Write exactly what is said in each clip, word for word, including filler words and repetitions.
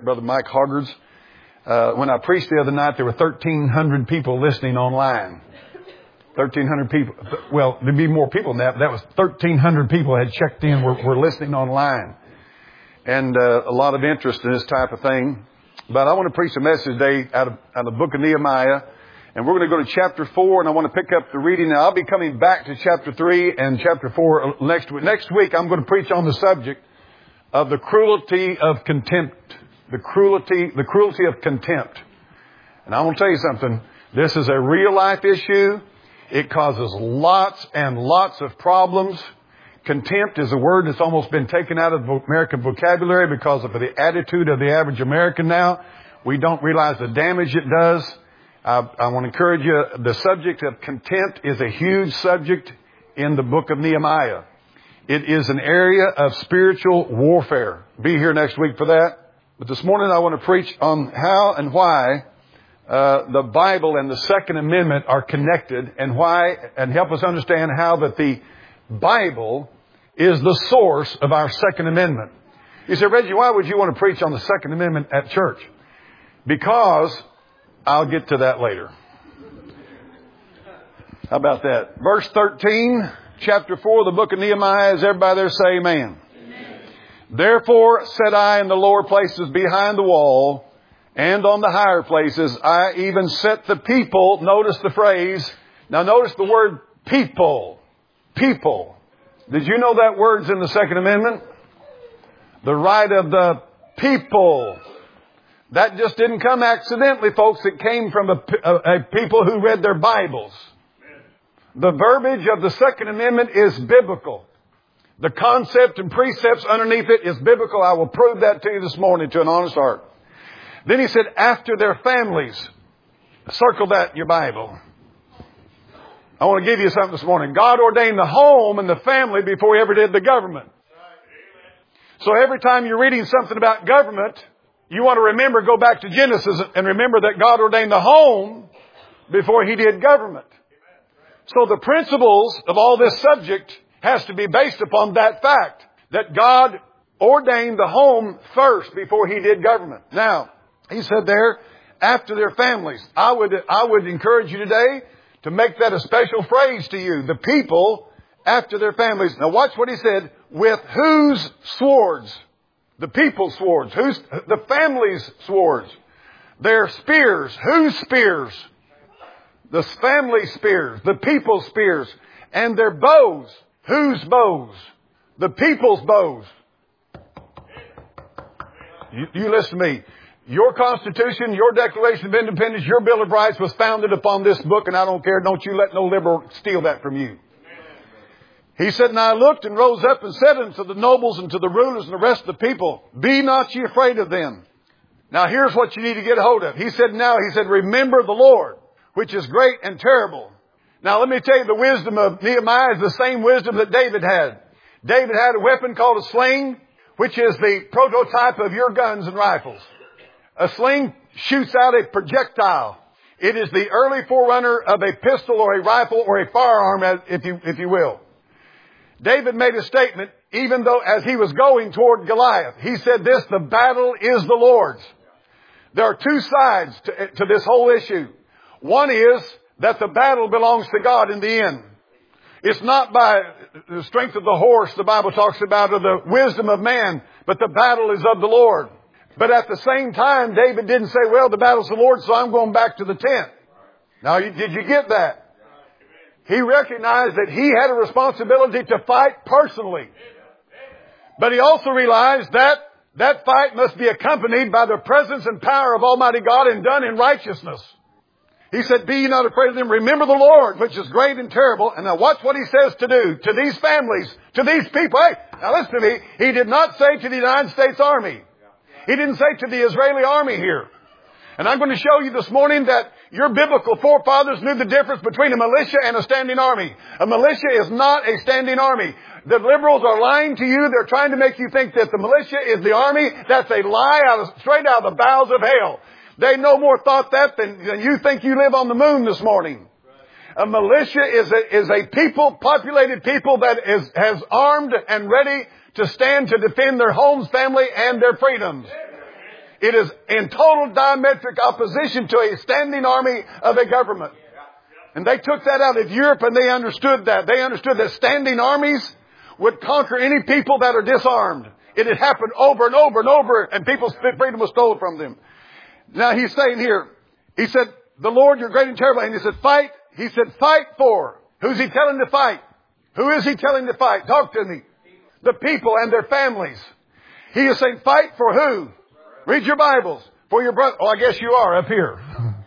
Brother Mike Hoggards. Uh, when I preached the other night, there were thirteen hundred people listening online. thirteen hundred people. Well, there'd be more people than that, but that was thirteen hundred people had checked in, were, were listening online. And uh, a lot of interest in this type of thing. But I want to preach a message today out of, out of the book of Nehemiah. And we're going to go to chapter four, and I want to pick up the reading. Now, I'll be coming back to chapter three and chapter four next week. Next week, I'm going to preach on the subject of the cruelty of contempt. The cruelty, the cruelty of contempt. And I want to tell you something. This is a real life issue. It causes lots and lots of problems. Contempt is a word that's almost been taken out of the American vocabulary because of the attitude of the average American now. We don't realize the damage it does. I, I want to encourage you, the subject of contempt is a huge subject in the book of Nehemiah. It is an area of spiritual warfare. Be here next week for that. But this morning I want to preach on how and why uh, the Bible and the Second Amendment are connected, and why, and help us understand how that the Bible is the source of our Second Amendment. You say, Reggie, why would you want to preach on the Second Amendment at church? Because I'll get to that later. How about that? Verse thirteen, chapter four of the book of Nehemiah. Is everybody there say amen? Amen. Therefore said I in the lower places behind the wall and on the higher places, I even set the people. Notice the phrase. Now notice the word people. People. Did you know that word's in the Second Amendment? The right of the people. That just didn't come accidentally, folks. It came from a, a, a people who read their Bibles. The verbiage of the Second Amendment is biblical. The concept and precepts underneath it is biblical. I will prove that to you this morning to an honest heart. Then he said, after their families. Circle that in your Bible. I want to give you something this morning. God ordained the home and the family before He ever did the government. So every time you're reading something about government, you want to remember, go back to Genesis and remember that God ordained the home before He did government. So the principles of all this subject has to be based upon that fact, that God ordained the home first before He did government. Now, He said there, after their families. I would, I would encourage you today to make that a special phrase to you. The people after their families. Now watch what He said. With whose swords? The people's swords. Whose? The family's swords. Their spears. Whose spears? The family spears. The people's spears. And their bows. Whose bows? The people's bows. You, you listen to me. Your Constitution, your Declaration of Independence, your Bill of Rights was founded upon this book, and I don't care. Don't you let no liberal steal that from you. He said, and I looked and rose up and said unto the nobles and to the rulers and the rest of the people, be not ye afraid of them. Now here's what you need to get a hold of. He said, now, he said, remember the Lord, which is great and terrible. Now let me tell you, the wisdom of Nehemiah is the same wisdom that David had. David had a weapon called a sling, which is the prototype of your guns and rifles. A sling shoots out a projectile. It is the early forerunner of a pistol or a rifle or a firearm, if you, if you will. David made a statement, even though as he was going toward Goliath, he said this, the battle is the Lord's. There are two sides to, to this whole issue. One is that the battle belongs to God in the end. It's not by the strength of the horse, the Bible talks about, or the wisdom of man, but the battle is of the Lord. But at the same time, David didn't say, well, the battle's the Lord, so I'm going back to the tent. Now, did you get that? He recognized that he had a responsibility to fight personally. But he also realized that that fight must be accompanied by the presence and power of Almighty God and done in righteousness. He said, be ye not afraid of them. Remember the Lord, which is great and terrible. And now watch what He says to do to these families, to these people. Hey, now listen to me. He did not say to the United States Army. He didn't say to the Israeli army here. And I'm going to show you this morning that your biblical forefathers knew the difference between a militia and a standing army. A militia is not a standing army. The liberals are lying to you. They're trying to make you think that the militia is the army. That's a lie out of, straight out of the bowels of hell. They no more thought that than, than you think you live on the moon this morning. A militia is a, is a people, populated people that is, has armed and ready to stand to defend their homes, family, and their freedoms. It is in total diametric opposition to a standing army of a government. And they took that out of Europe and they understood that. They understood that standing armies would conquer any people that are disarmed. It had happened over and over and over, and people's freedom was stolen from them. Now he's saying here, he said, the Lord, you're great and terrible. And he said, fight. He said, fight for. Who's he telling to fight? Who is he telling to fight? Talk to me. The people and their families. He is saying, fight for who? Read your Bibles. For your brother. Oh, I guess you are up here.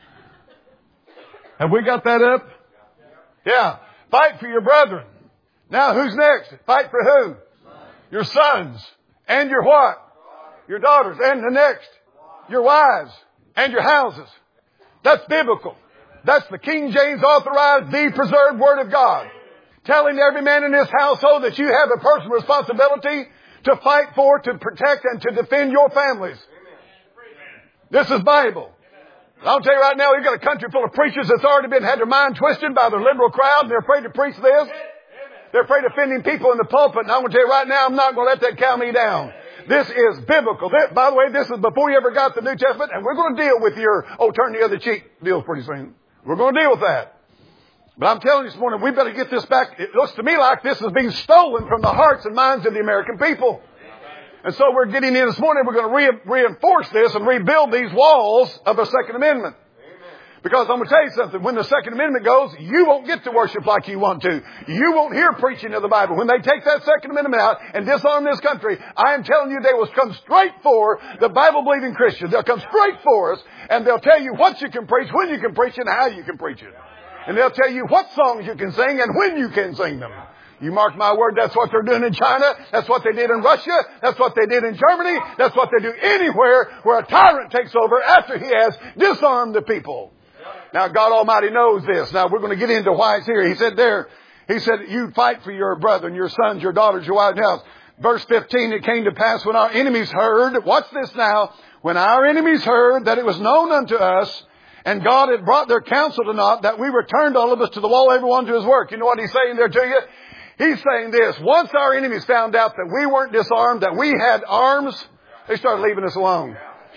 Have we got that up? Yeah. Fight for your brethren. Now who's next? Fight for who? Your sons. And your what? Your daughters. And the next. Your wives. And your houses. That's biblical. That's the King James authorized, the preserved Word of God. Telling every man in this household that you have a personal responsibility to fight for, to protect, and to defend your families. This is Bible. I'll tell you right now, you've got a country full of preachers that's already been had their mind twisted by the liberal crowd, and they're afraid to preach this. They're afraid of offending people in the pulpit, and I'm going to tell you right now, I'm not going to let that cow me down. This is biblical. This, by the way, this is before you ever got the New Testament, and we're going to deal with your, oh, turn the other cheek deals pretty soon. We're going to deal with that. But I'm telling you this morning, we better get this back. It looks to me like this is being stolen from the hearts and minds of the American people. And so we're getting in this morning, we're going to re- reinforce this and rebuild these walls of the Second Amendment. Because I'm going to tell you something, when the Second Amendment goes, you won't get to worship like you want to. You won't hear preaching of the Bible. When they take that Second Amendment out and disarm this country, I am telling you they will come straight for the Bible-believing Christians. They'll come straight for us, and they'll tell you what you can preach, when you can preach it, and how you can preach it. And they'll tell you what songs you can sing and when you can sing them. You mark my word, that's what they're doing in China. That's what they did in Russia. That's what they did in Germany. That's what they do anywhere where a tyrant takes over after he has disarmed the people. Now, God Almighty knows this. Now, we're going to get into why it's here. He said there, he said, you fight for your brethren, your sons, your daughters, your wives, and house. Verse fifteen, it came to pass when our enemies heard, watch this now, when our enemies heard that it was known unto us, and God had brought their counsel to naught, that we returned all of us to the wall, everyone to his work. You know what he's saying there to you? He's saying this, once our enemies found out that we weren't disarmed, that we had arms, they started leaving us alone.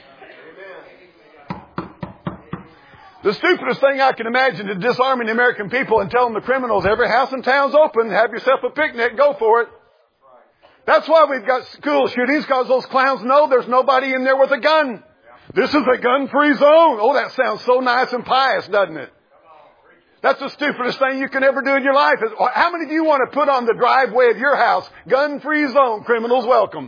The stupidest thing I can imagine is disarming the American people and telling the criminals, every house in town's open, have yourself a picnic, go for it. That's why we've got school shootings, because those clowns know there's nobody in there with a gun. This is a gun-free zone. Oh, that sounds so nice and pious, doesn't it? That's the stupidest thing you can ever do in your life. How many of you want to put on the driveway of your house, gun-free zone, criminals welcome?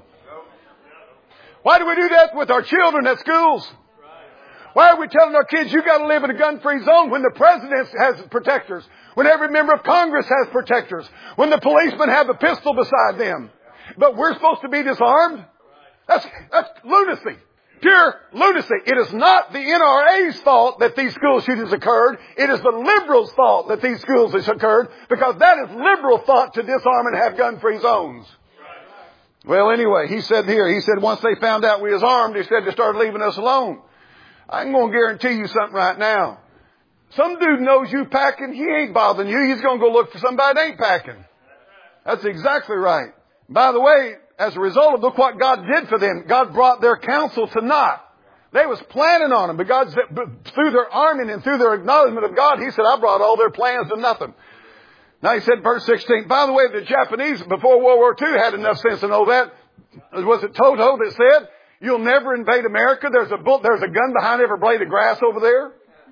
Why do we do that with our children at schools? Why are we telling our kids, you got to live in a gun-free zone when the president has protectors, when every member of Congress has protectors, when the policemen have a pistol beside them? But we're supposed to be disarmed? That's, that's lunacy. Pure lunacy. It is not the N R A's fault that these school shootings occurred. It is the liberals' fault that these schools have occurred, because that is liberal thought to disarm and have gun-free zones. Well, anyway, he said here, he said once they found out we was armed, he said they started leaving us alone. I'm going to guarantee you something right now. Some dude knows you packing, he ain't bothering you. He's going to go look for somebody that ain't packing. That's exactly right. By the way, as a result of look what God did for them. God brought their counsel to naught. They was planning on them, but God said, through their arming and through their acknowledgement of God, He said, I brought all their plans to nothing. Now He said, verse sixteen, by the way, the Japanese before World War Two had enough sense to know that. Was it Toto that said, you'll never invade America? There's a bull, there's a gun behind every blade of grass over there.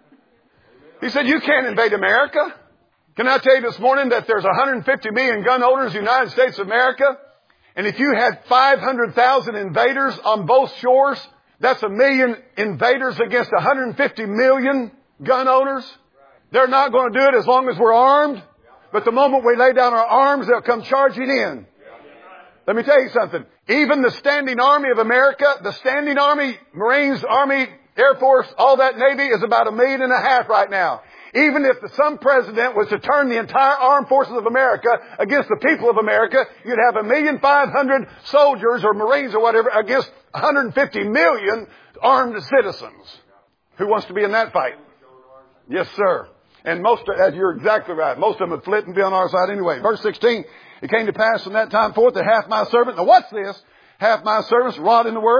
He said, you can't invade America. Can I tell you this morning that there's one hundred fifty million gun owners in the United States of America? And if you had five hundred thousand invaders on both shores, that's a million invaders against one hundred fifty million gun owners. They're not going to do it as long as we're armed. But the moment we lay down our arms, they'll come charging in. Let me tell you something. Even the standing army of America, the standing army, Marines, Army, Air Force, all that Navy is about a million and a half right now. Even if some president was to turn the entire armed forces of America against the people of America, you'd have a million five hundred soldiers or Marines or whatever against one hundred fifty million armed citizens. Who wants to be in that fight? Yes, sir. And most, as you're exactly right, most of them would flit and be on our side anyway. Verse sixteen, it came to pass from that time forth that half my servants, now what's this? Half my servants wrought in the work,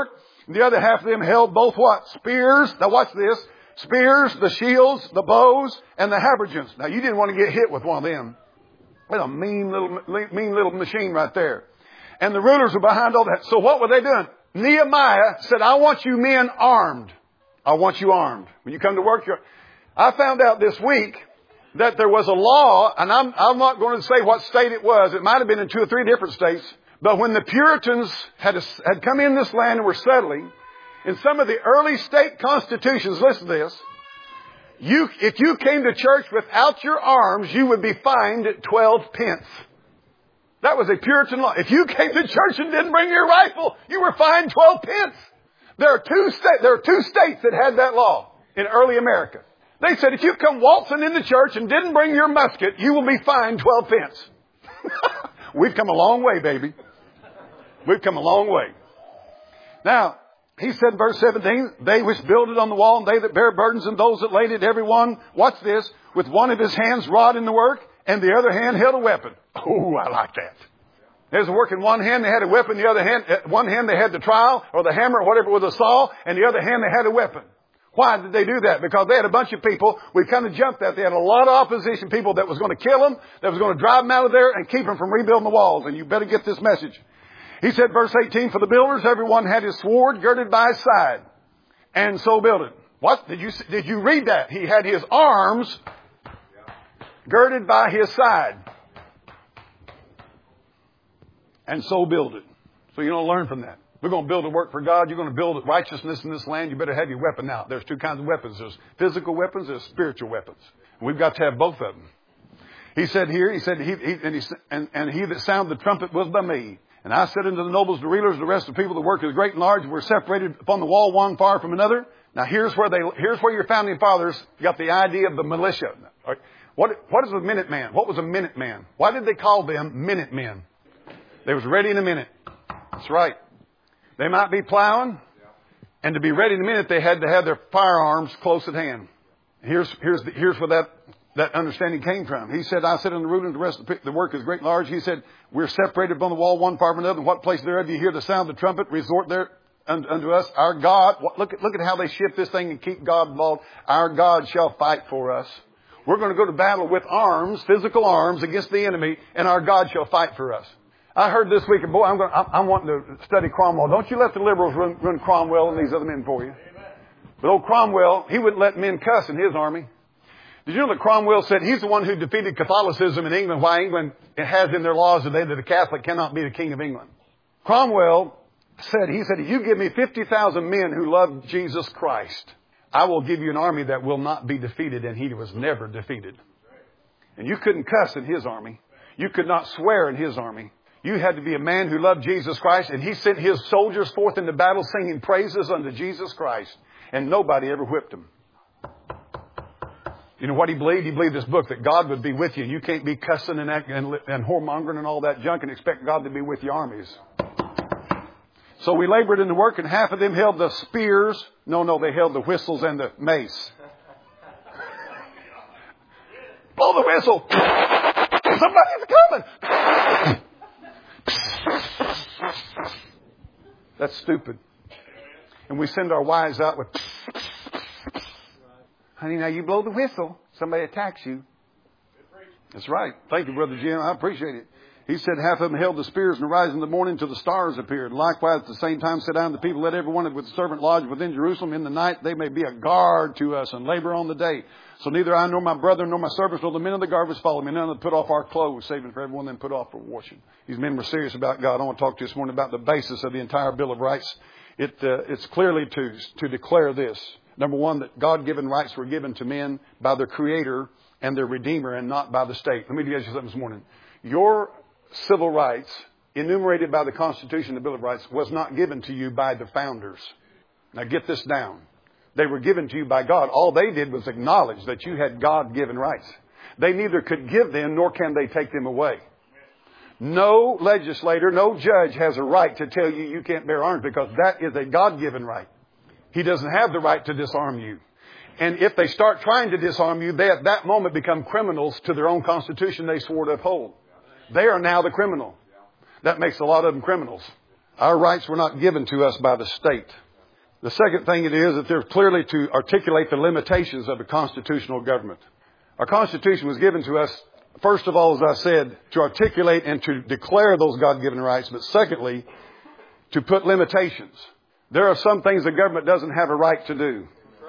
The other half of them held both what? Spears. Now watch this. Spears, the shields, the bows, and the habergeons. Now you didn't want to get hit with one of them. What a mean little, mean little machine right there. And the rulers were behind all that. So what were they doing? Nehemiah said, I want you men armed. I want you armed. When you come to work, you're... I found out this week that there was a law, and I'm, I'm not going to say what state it was. It might have been in two or three different states. But when the Puritans had, had come in this land and were settling, in some of the early state constitutions, listen to this, you, if you came to church without your arms, you would be fined twelve pence. That was a Puritan law. If you came to church and didn't bring your rifle, you were fined twelve pence. There are two states, there are two states that had that law in early America. They said if you come waltzing into church and didn't bring your musket, you will be fined twelve pence. We've come a long way, baby. We've come a long way. Now, he said in verse seventeen, they which builded on the wall, and they that bear burdens, and those that laid it, every one, watch this, with one of his hands wrought in the work, and the other hand held a weapon. Oh, I like that. There's a work in one hand, they had a weapon. The other hand, one hand they had the trowel or the hammer or whatever with a saw, and the other hand they had a weapon. Why did they do that? Because they had a bunch of people, we kind of jumped that. They had a lot of opposition people that was going to kill them, that was going to drive them out of there and keep them from rebuilding the walls. And you better get this message. He said, verse eighteen, for the builders, everyone had his sword girded by his side, and so builded. What? Did you, did you read that? He had his arms girded by his side, and so build it. So you don't learn from that. We're going to build a work for God. You're going to build righteousness in this land. You better have your weapon out. There's two kinds of weapons. There's physical weapons. There's spiritual weapons. We've got to have both of them. He said here, he said, he, he, and, he, and, and he that sounded the trumpet was by me. And I said unto the nobles, the rulers, the rest of the people, the work is great and large. We're separated upon the wall, one far from another. Now here's where they, here's where your founding fathers got the idea of the militia. What, what is a Minuteman? What was a Minuteman? Why did they call them Minutemen? They was ready in a minute. That's right. They might be plowing, and to be ready in a minute, they had to have their firearms close at hand. Here's, here's, the, here's where that, that understanding came from. He said, I said unto the ruler, and the rest of the, the work is great and large. He said, we're separated upon the wall, one far from another. In what place thereof you hear the sound of the trumpet, resort there unto, unto us. Our God, what, look at, look at how they shift this thing and keep God involved. Our God shall fight for us. We're going to go to battle with arms, physical arms against the enemy, and our God shall fight for us. I heard this week, and boy, I'm going. I'm, I'm wanting to study Cromwell. Don't you let the liberals run, run Cromwell and these other men for you. Amen. But old Cromwell, he wouldn't let men cuss in his army. Did you know that Cromwell said he's the one who defeated Catholicism in England? Why England has in their laws today that a Catholic cannot be the king of England. Cromwell said, he said, if you give me fifty thousand men who love Jesus Christ, I will give you an army that will not be defeated, and he was never defeated. And you couldn't cuss in his army. You could not swear in his army. You had to be a man who loved Jesus Christ, and he sent his soldiers forth into battle singing praises unto Jesus Christ, and nobody ever whipped him. You know what he believed? He believed this book, that God would be with you, and you can't be cussing and, and, and whoremongering and all that junk and expect God to be with your armies. So we labored in the work, and half of them held the spears. No, no, they held the whistles and the mace. Blow the whistle. Somebody's coming. That's stupid. And we send our wives out with, honey, now you blow the whistle. Somebody attacks you. That's right. Thank you, Brother Jim. I appreciate it. He said half of them held the spears, and arise in the morning till the stars appeared. Likewise, at the same time, said down the people, let every one with the servant lodge within Jerusalem in the night. They may be a guard to us and labor on the day. So neither I nor my brother nor my servants nor the men of the guard was follow me. None of them put off our clothes, saving for everyone then put off for washing. These men were serious about God. I want to talk to you this morning about the basis of the entire Bill of Rights. It, uh, it's clearly to, to declare this. Number one, that God-given rights were given to men by their Creator and their Redeemer, and not by the state. Let me tell you something this morning. Your civil rights, enumerated by the Constitution, the Bill of Rights, was not given to you by the founders. Now get this down. They were given to you by God. All they did was acknowledge that you had God-given rights. They neither could give them nor can they take them away. No legislator, no judge has a right to tell you you can't bear arms, because that is a God-given right. He doesn't have the right to disarm you. And if they start trying to disarm you, they at that moment become criminals to their own Constitution they swore to uphold. They are now the criminal. That makes a lot of them criminals. Our rights were not given to us by the state. The second thing it is that they're clearly to articulate the limitations of a constitutional government. Our Constitution was given to us, first of all, as I said, to articulate and to declare those God-given rights, but secondly, to put limitations. There are some things the government doesn't have a right to do.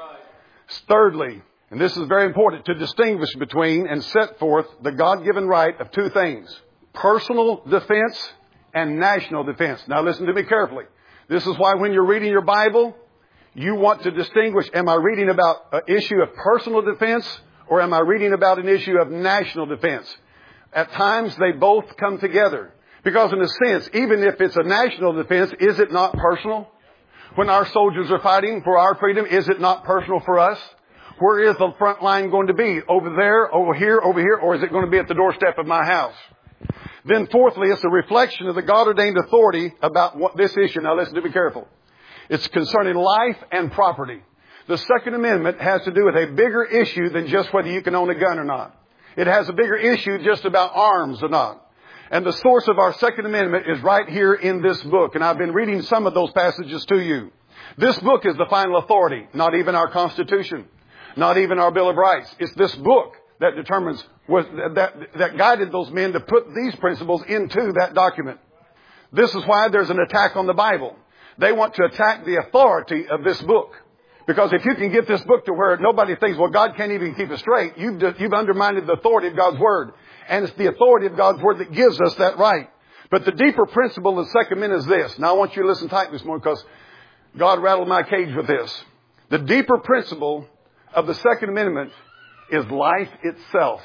Thirdly, and this is very important, to distinguish between and set forth the God-given right of two things: personal defense and national defense. Now listen to me carefully. This is why when you're reading your Bible, you want to distinguish, am I reading about an issue of personal defense or am I reading about an issue of national defense? At times they both come together. Because in a sense, even if it's a national defense, is it not personal? When our soldiers are fighting for our freedom, is it not personal for us? Where is the front line going to be? Over there, over here, over here, or is it going to be at the doorstep of my house? Then fourthly, it's a reflection of the God-ordained authority about what this issue. Now listen to me careful. It's concerning life and property. The Second Amendment has to do with a bigger issue than just whether you can own a gun or not. It has a bigger issue just about arms or not. And the source of our Second Amendment is right here in this book. And I've been reading some of those passages to you. This book is the final authority, not even our Constitution, not even our Bill of Rights. It's this book that determines, was, that, that guided those men to put these principles into that document. This is why there's an attack on the Bible. They want to attack the authority of this book. Because if you can get this book to where nobody thinks, well, God can't even keep it straight, you've, you've undermined the authority of God's Word. And it's the authority of God's Word that gives us that right. But the deeper principle of the Second Amendment is this. Now I want you to listen tight this morning because God rattled my cage with this. The deeper principle of the Second Amendment is life itself.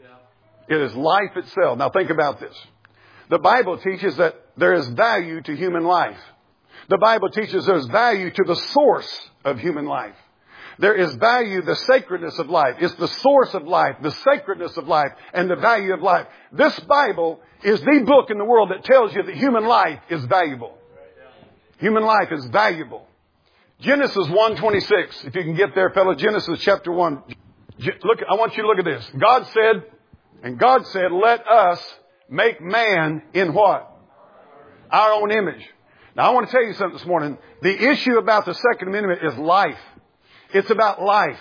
It is life itself. Now think about this. The Bible teaches that there is value to human life. The Bible teaches there's value to the source of human life. There is value, the sacredness of life. It's the source of life, the sacredness of life, and the value of life. This Bible is the book in the world that tells you that human life is valuable. Human life is valuable. Genesis one twenty-six, if you can get there, fellow, Genesis chapter one. Look, I want you to look at this. God said, and God said, let us make man in what? Our own image. Now, I want to tell you something this morning. The issue about the Second Amendment is life. It's about life.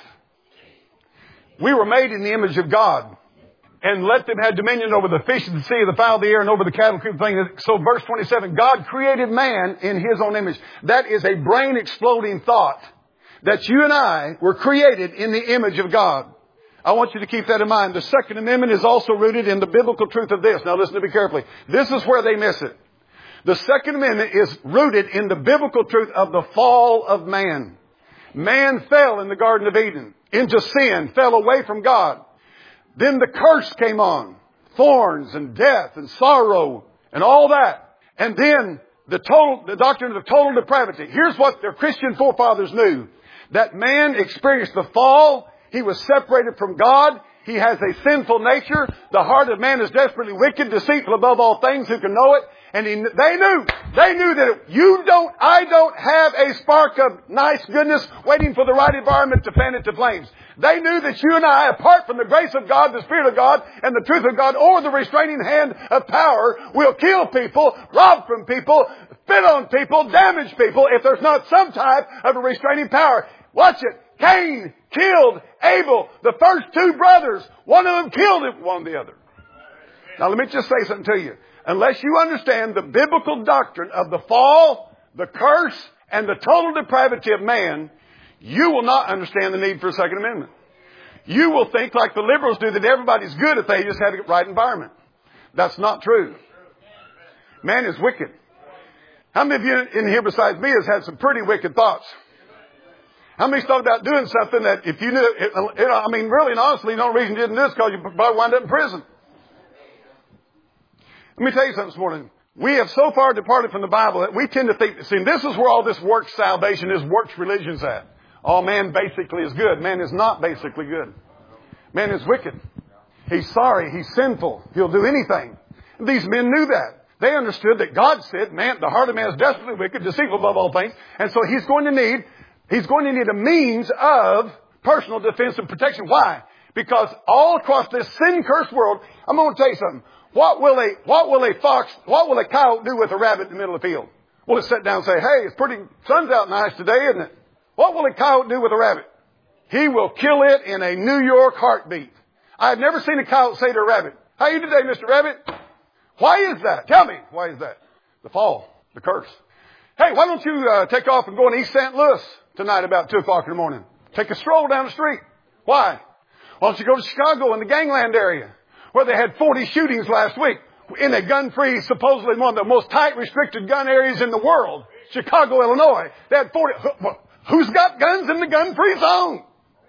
We were made in the image of God. And let them have dominion over the fish of the sea, the fowl of the air, and over the cattle, creep thing. So verse twenty-seven, God created man in His own image. That is a brain-exploding thought. That you and I were created in the image of God. I want you to keep that in mind. The Second Amendment is also rooted in the biblical truth of this. Now listen to me carefully. This is where they miss it. The Second Amendment is rooted in the biblical truth of the fall of man. Man fell in the Garden of Eden into sin, fell away from God. Then the curse came on. Thorns and death and sorrow and all that. And then the total, the doctrine of total depravity. Here's what their Christian forefathers knew. That man experienced the fall. He was separated from God. He has a sinful nature. The heart of man is desperately wicked, deceitful above all things. Who can know it? And he, they knew, they knew that you don't, I don't have a spark of nice goodness waiting for the right environment to fan it to flames. They knew that you and I, apart from the grace of God, the Spirit of God, and the truth of God, or the restraining hand of power, will kill people, rob from people, spit on people, damage people, if there's not some type of a restraining power. Watch it. Cain killed Abel, the first two brothers. One of them killed him, one of the other. Now let me just say something to you. Unless you understand the biblical doctrine of the fall, the curse, and the total depravity of man, you will not understand the need for a Second Amendment. You will think like the liberals do that everybody's good if they just have the right environment. That's not true. Man is wicked. How many of you in here besides me has had some pretty wicked thoughts? How many thought about doing something that if you knew, it, it, I mean, really and honestly, the only reason you didn't do this is because you probably wind up in prison. Let me tell you something this morning. We have so far departed from the Bible that we tend to think, see, this is where all this works salvation is, works religion's at. All man basically is good. Man is not basically good. Man is wicked. He's sorry. He's sinful. He'll do anything. These men knew that. They understood that God said, man, the heart of man is desperately wicked, deceitful above all things. And so he's going to need, he's going to need a means of personal defense and protection. Why? Because all across this sin-cursed world, I'm going to tell you something. What will a, what will a fox, what will a cow do with a rabbit in the middle of the field? Will it sit down and say, hey, it's pretty, sun's out nice today, isn't it? What will a coyote do with a rabbit? He will kill it in a New York heartbeat. I've never seen a coyote say to a rabbit, "How are you today, Mister Rabbit?" Why is that? Tell me. Why is that? The fall. The curse. Hey, why don't you uh, take off and go in East Saint Louis tonight about two o'clock in the morning? Take a stroll down the street. Why? Why don't you go to Chicago in the gangland area where they had forty shootings last week in a gun-free, supposedly one of the most tight, restricted gun areas in the world, Chicago, Illinois. They had forty. Who's got guns in the gun-free zone?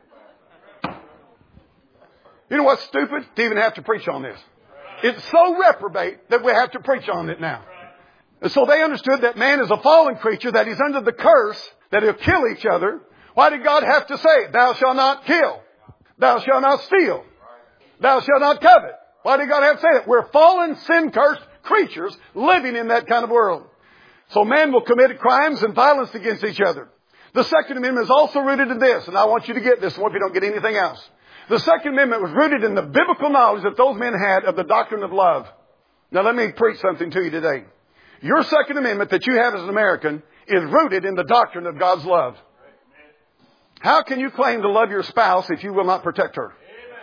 You know what's stupid? To even have to preach on this. It's so reprobate that we have to preach on it now. And so they understood that man is a fallen creature, that he's under the curse, that he'll kill each other. Why did God have to say, "Thou shalt not kill. Thou shalt not steal. Thou shalt not covet"? Why did God have to say that? We're fallen, sin-cursed creatures living in that kind of world. So man will commit crimes and violence against each other. The Second Amendment is also rooted in this, and I want you to get this one if you don't get anything else. The Second Amendment was rooted in the biblical knowledge that those men had of the doctrine of love. Now let me preach something to you today. Your Second Amendment that you have as an American is rooted in the doctrine of God's love. How can you claim to love your spouse if you will not protect her?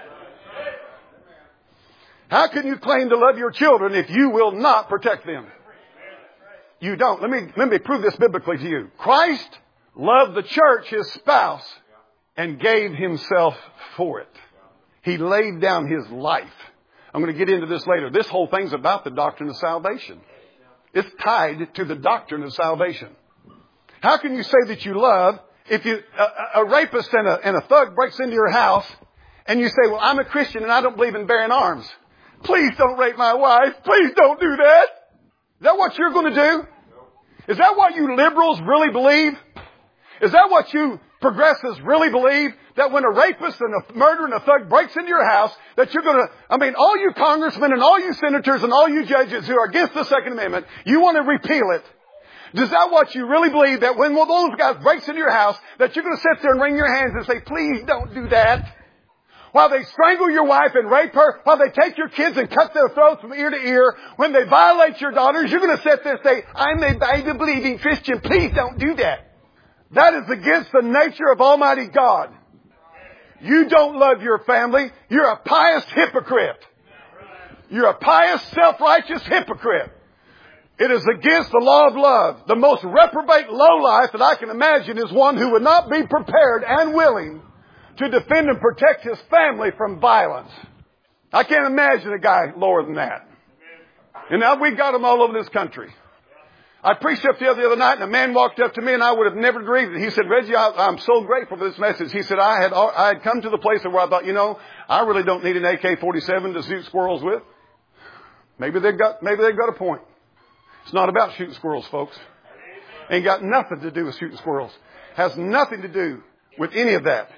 How can you claim to love your children if you will not protect them? You don't. Let me, let me prove this biblically to you. Christ loved the church, his spouse, and gave himself for it. He laid down his life. I'm going to get into this later. This whole thing's about the doctrine of salvation. It's tied to the doctrine of salvation. How can you say that you love if you, a, a rapist and a, and a thug breaks into your house and you say, "Well, I'm a Christian and I don't believe in bearing arms. Please don't rape my wife. Please don't do that." Is that what you're going to do? Is that what you liberals really believe? Is that what you progressives really believe? That when a rapist and a murderer and a thug breaks into your house, that you're going to, I mean, all you congressmen and all you senators and all you judges who are against the Second Amendment, you want to repeal it. Is that what you really believe? That when one of those guys breaks into your house, that you're going to sit there and wring your hands and say, "Please don't do that." While they strangle your wife and rape her, while they take your kids and cut their throats from ear to ear, when they violate your daughters, you're going to sit there and say, "I'm a Bible-believing Christian. Please don't do that." That is against the nature of Almighty God. You don't love your family. You're a pious hypocrite. You're a pious, self-righteous hypocrite. It is against the law of love. The most reprobate lowlife that I can imagine is one who would not be prepared and willing to defend and protect his family from violence. I can't imagine a guy lower than that. And now we've got them all over this country. I preached up the other night and a man walked up to me and I would have never dreamed it. He said, "Reggie, I, I'm so grateful for this message." He said, I had, I had come to the place where I thought, you know, I really don't need an A K forty-seven to shoot squirrels with. Maybe they've got, maybe they've got a point. It's not about shooting squirrels, folks. Ain't got nothing to do with shooting squirrels. Has nothing to do with any of that.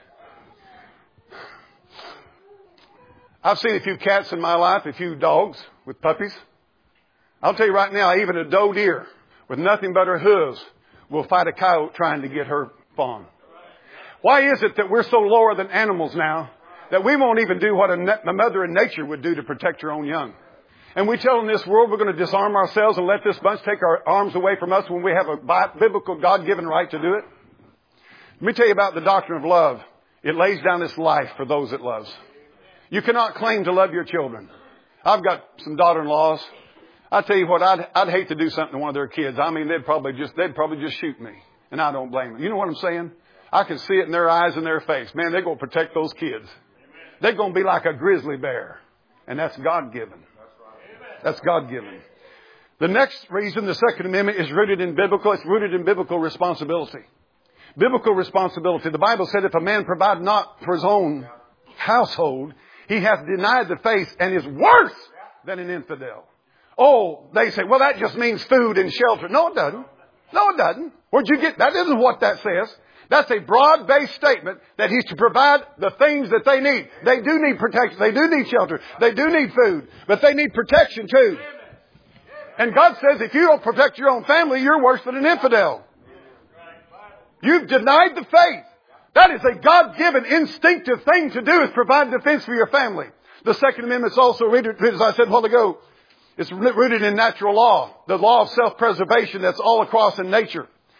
I've seen a few cats in my life, a few dogs with puppies. I'll tell you right now, even a doe deer with nothing but her hooves will fight a coyote trying to get her fawn. Why is it that we're so lower than animals now that we won't even do what a, a mother in nature would do to protect her own young? And we tell in this world we're going to disarm ourselves and let this bunch take our arms away from us when we have a biblical God-given right to do it? Let me tell you about the doctrine of love. It lays down its life for those it loves. You cannot claim to love your children. I've got some daughter-in-laws. I tell you what, I'd, I'd hate to do something to one of their kids. I mean, they'd probably just, they'd probably just shoot me. And I don't blame them. You know what I'm saying? I can see it in their eyes and their face. Man, they're going to protect those kids. They're going to be like a grizzly bear. And that's God-given. That's God-given. The next reason the Second Amendment is rooted in biblical, it's rooted in biblical responsibility. Biblical responsibility. The Bible said if a man provide not for his own household, he hath denied the faith and is worse than an infidel. Oh, they say, well, that just means food and shelter. No, it doesn't. No, it doesn't. Where'd you get that? Isn't what that says. That's a broad-based statement that he's to provide the things that they need. They do need protection. They do need shelter. They do need food. But they need protection too. And God says if you don't protect your own family, you're worse than an infidel. You've denied the faith. That is a God-given instinctive thing to do, is provide defense for your family. The Second Amendment is also rooted, as I said a while ago, it's rooted in natural law. The law of self-preservation that's all across in nature.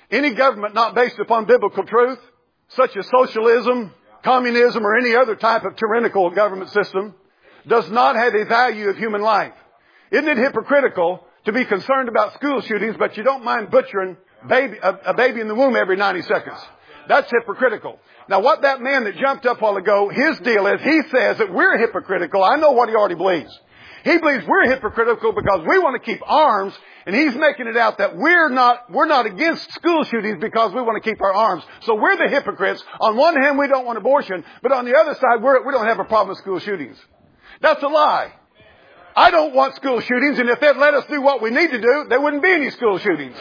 Any government not based upon biblical truth, such as socialism, communism, or any other type of tyrannical government system, does not have a value of human life. Isn't it hypocritical to be concerned about school shootings, but you don't mind butchering baby, a, a baby in the womb every ninety seconds? That's hypocritical. Now, what that man that jumped up a while ago, his deal is, he says that we're hypocritical. I know what he already believes. He believes we're hypocritical because we want to keep arms, and he's making it out that we're not, we're not against school shootings because we want to keep our arms. So we're the hypocrites. On one hand, we don't want abortion, but on the other side, we're, we don't have a problem with school shootings. That's a lie. I don't want school shootings, and if they'd let us do what we need to do, there wouldn't be any school shootings.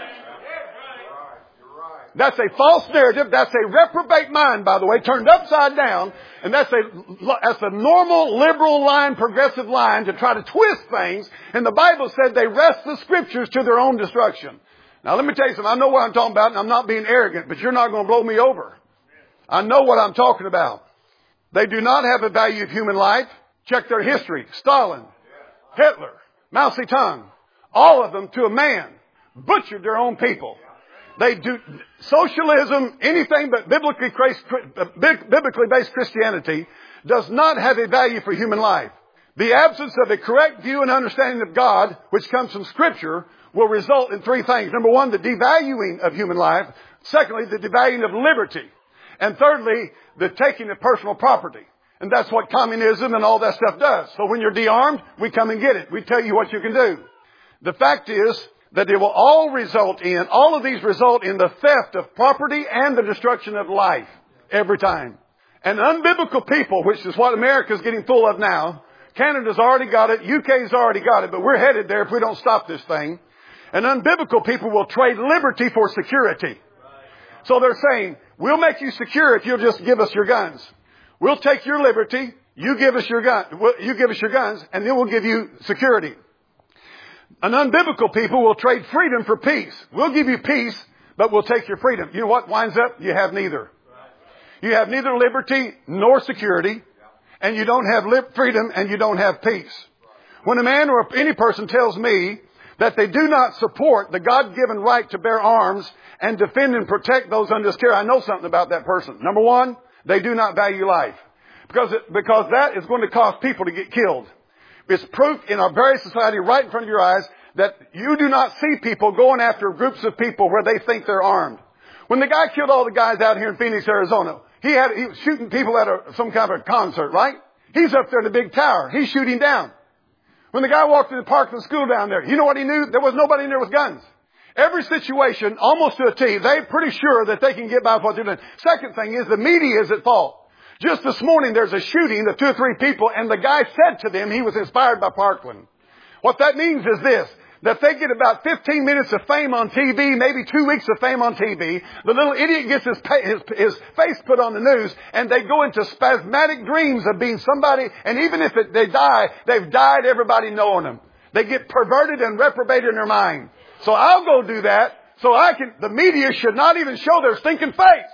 That's a false narrative. That's a reprobate mind, by the way, turned upside down. And that's a, that's a normal, liberal line, progressive line to try to twist things. And the Bible said they wrest the Scriptures to their own destruction. Now, let me tell you something. I know what I'm talking about, and I'm not being arrogant, but you're not going to blow me over. I know what I'm talking about. They do not have a value of human life. Check their history. Stalin, Hitler, Mao Zedong, all of them to a man butchered their own people. They do socialism, anything but biblically, biblically based Christianity does not have a value for human life. The absence of a correct view and understanding of God, which comes from Scripture, will result in three things. Number one, the devaluing of human life. Secondly, the devaluing of liberty. And thirdly, the taking of personal property. And that's what communism and all that stuff does. So when you're de-armed, we come and get it. We tell you what you can do. The fact is that they will all result in, all of these result in the theft of property and the destruction of life every time. And unbiblical people, which is what America's getting full of now, Canada's already got it, U K's already got it, but we're headed there if we don't stop this thing. And unbiblical people will trade liberty for security. So they're saying, we'll make you secure if you'll just give us your guns. We'll take your liberty, you give us your gun, you give us your guns, and then we'll give you security. An unbiblical people will trade freedom for peace. We'll give you peace, but we'll take your freedom. You know what winds up? You have neither. You have neither liberty nor security, and you don't have li- freedom and you don't have peace. When a man or any person tells me that they do not support the God-given right to bear arms and defend and protect those under his care, I know something about that person. Number one, they do not value life. Because, it, because that is going to cause people to get killed. It's proof in our very society right in front of your eyes that you do not see people going after groups of people where they think they're armed. When the guy killed all the guys out here in Phoenix, Arizona, he had, he was shooting people at a, some kind of a concert, right? He's up there in the big tower. He's shooting down. When the guy walked in the Parkland School down there, you know what he knew? There was nobody in there with guns. Every situation, almost to a T, they're pretty sure that they can get by with what they're doing. Second thing is the media is at fault. Just this morning, there's a shooting of two or three people, and the guy said to them he was inspired by Parkland. What that means is this, that they get about fifteen minutes of fame on T V, maybe two weeks of fame on T V. The little idiot gets his, his, his face put on the news, and they go into spasmodic dreams of being somebody, and even if it, they die, they've died everybody knowing them. They get perverted and reprobated in their mind. So I'll go do that, so I can, the media should not even show their stinking face.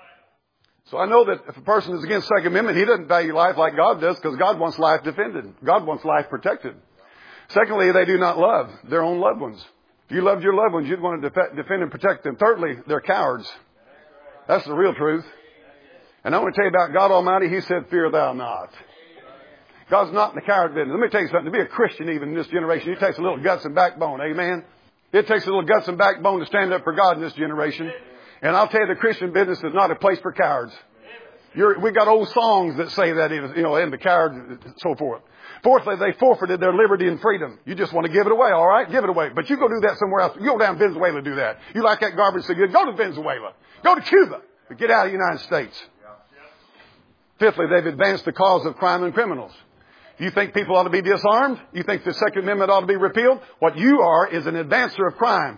So I know that if a person is against the Second Amendment, he doesn't value life like God does because God wants life defended. God wants life protected. Secondly, they do not love their own loved ones. If you loved your loved ones, you'd want to def- defend and protect them. Thirdly, they're cowards. That's the real truth. And I want to tell you about God Almighty. He said, fear thou not. God's not in the coward business. Let me tell you something. To be a Christian even in this generation, it takes a little guts and backbone. Amen? It takes a little guts and backbone to stand up for God in this generation. And I'll tell you, the Christian business is not a place for cowards. You're, we got old songs that say that, you know, and the coward, and so forth. Fourthly, they forfeited their liberty and freedom. You just want to give it away, all right? Give it away. But you go do that somewhere else. You go down to Venezuela and do that. You like that garbage so good, go to Venezuela. Go to Cuba. But get out of the United States. Fifthly, they've advanced the cause of crime and criminals. You think people ought to be disarmed? You think the Second Amendment ought to be repealed? What you are is an advancer of crime.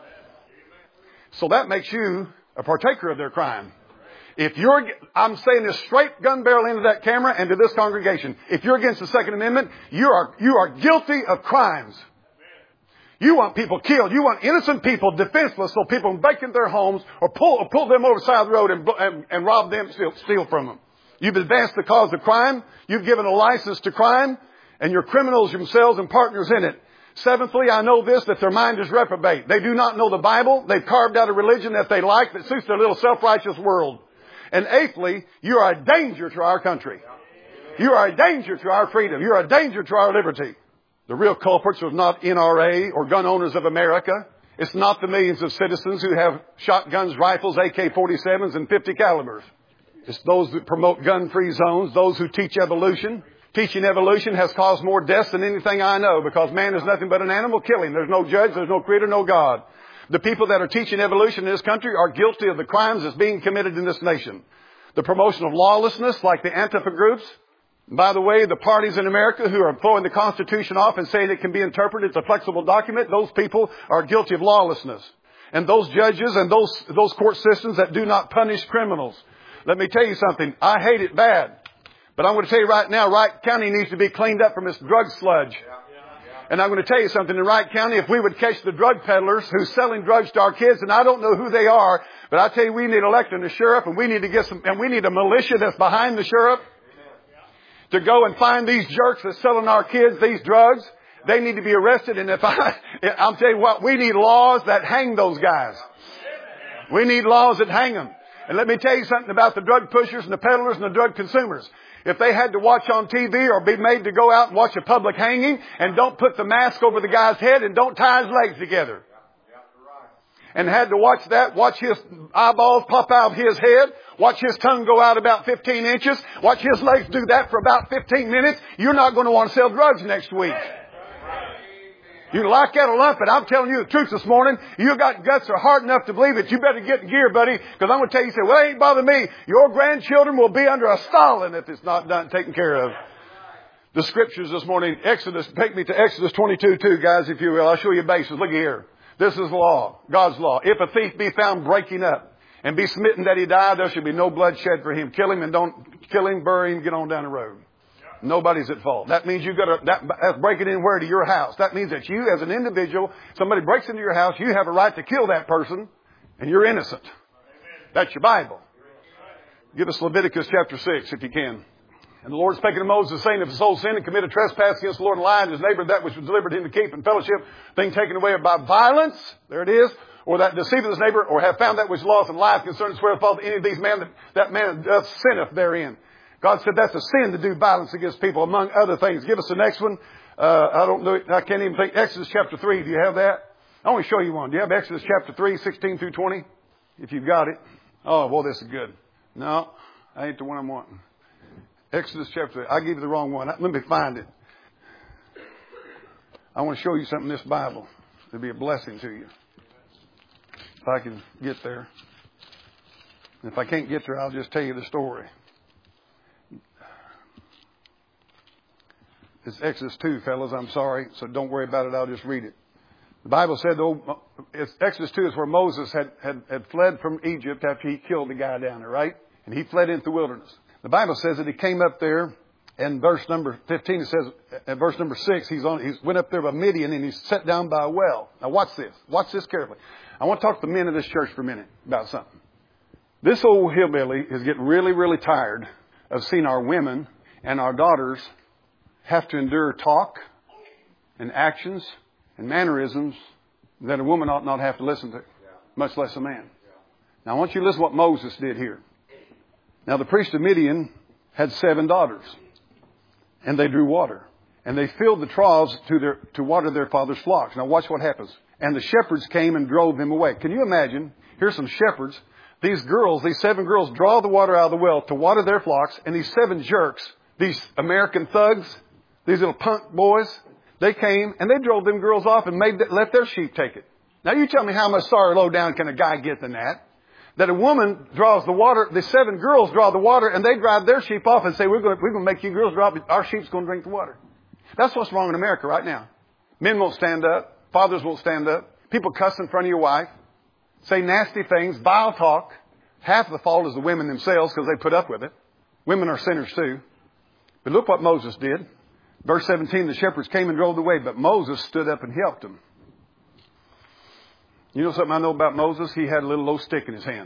So that makes you a partaker of their crime. If you're, I'm saying this straight gun barrel into that camera and to this congregation. If you're against the Second Amendment, you are, you are guilty of crimes. You want people killed. You want innocent people defenseless so people can break into their homes or pull, or pull them over the side of the road and, and, and rob them, steal, steal from them. You've advanced the cause of crime. You've given a license to crime, and your criminals themselves and partners in it. Seventhly, I know this, that their mind is reprobate. They do not know the Bible. They've carved out a religion that they like that suits their little self-righteous world. And eighthly, you are a danger to our country. You are a danger to our freedom. You are a danger to our liberty. The real culprits are not N R A or gun owners of America. It's not the millions of citizens who have shotguns, rifles, A K forty-sevens, and fifty calibers. It's those that promote gun-free zones, those who teach evolution. Teaching evolution has caused more deaths than anything I know, because man is nothing but an animal killing. There's no judge, there's no creator, no God. The people that are teaching evolution in this country are guilty of the crimes that's being committed in this nation. The promotion of lawlessness, like the Antifa groups. By the way, the parties in America who are throwing the Constitution off and saying it can be interpreted as a flexible document, those people are guilty of lawlessness. And those judges and those, those court systems that do not punish criminals. Let me tell you something. I hate it bad. But I'm going to tell you right now, Wright County needs to be cleaned up from its drug sludge. And I'm going to tell you something. In Wright County, if we would catch the drug peddlers who's selling drugs to our kids, and I don't know who they are, but I tell you, we need electing a sheriff, and we need to get some, and we need a militia that's behind the sheriff to go and find these jerks that's selling our kids these drugs. They need to be arrested. And if I, I'm telling you what, we need laws that hang those guys. We need laws that hang them. And let me tell you something about the drug pushers and the peddlers and the drug consumers. If they had to watch on T V or be made to go out and watch a public hanging and don't put the mask over the guy's head and don't tie his legs together. And had to watch that, watch his eyeballs pop out of his head, watch his tongue go out about fifteen inches, watch his legs do that for about fifteen minutes, you're not going to want to sell drugs next week. You like that a lump, and I'm telling you the truth this morning. You got guts that are hard enough to believe it. You better get in gear, buddy, because I'm going to tell you, you say, well, it ain't bother me. Your grandchildren will be under a Stalin if it's not done, taken care of. The scriptures this morning, Exodus, take me to Exodus twenty-two, too, guys, if you will. I'll show you bases. Look here. This is law, God's law. If a thief be found breaking up and be smitten that he die, there should be no blood shed for him. Kill him and don't kill him, bury him, get on down the road. Nobody's at fault. That means you got to, that, that's breaking in where to your house. That means that you as an individual, somebody breaks into your house, you have a right to kill that person and you're innocent. That's your Bible. Give us Leviticus chapter six if you can. And the Lord spake unto Moses, saying, if a soul sin and commit a trespass against the Lord and lie, and his neighbor that which was delivered him to keep in fellowship, thing taken away by violence, there it is, or that deceiveth his neighbor, or have found that which is lost in life, concerning swear fault to any of these men, that, that man doth sinneth therein. God said that's a sin to do violence against people, among other things. Give us the next one. Uh, I don't know. I can't even think. Exodus chapter three. Do you have that? I want to show you one. Do you have Exodus chapter three, sixteen through twenty? If you've got it. Oh, well, this is good. No, I ain't the one I'm wanting. Exodus chapter three. I gave you the wrong one. Let me find it. I want to show you something in this Bible. It'll be a blessing to you. If I can get there. And if I can't get there, I'll just tell you the story. It's Exodus two, fellas. I'm sorry. So don't worry about it. I'll just read it. The Bible said, oh, it's Exodus two is where Moses had, had, had fled from Egypt after he killed the guy down there, right? And he fled into the wilderness. The Bible says that he came up there, and verse number fifteen, it says, at verse number six, he's on, he went up there by Midian and he sat down by a well. Now watch this. Watch this carefully. I want to talk to the men of this church for a minute about something. This old hillbilly is getting really, really tired of seeing our women and our daughters have to endure talk and actions and mannerisms that a woman ought not have to listen to, much less a man. Now I want you to listen to what Moses did here. Now the priest of Midian had seven daughters, and they drew water, and they filled the troughs to their to water their father's flocks. Now watch what happens. And the shepherds came and drove them away. Can you imagine? Here's some shepherds. These girls, these seven girls, draw the water out of the well to water their flocks, and these seven jerks, these American thugs, these little punk boys, they came and they drove them girls off and made that, let their sheep take it. Now you tell me how much sorry low down can a guy get than that? That a woman draws the water, the seven girls draw the water, and they drive their sheep off and say, we're going to, we're going to make you girls drop, our sheep's going to drink the water. That's what's wrong in America right now. Men won't stand up. Fathers won't stand up. People cuss in front of your wife. Say nasty things, vile talk. Half of the fault is the women themselves because they put up with it. Women are sinners too. But look what Moses did. Verse seventeen, the shepherds came and drove away, but Moses stood up and helped them. You know something I know about Moses? He had a little low stick in his hand.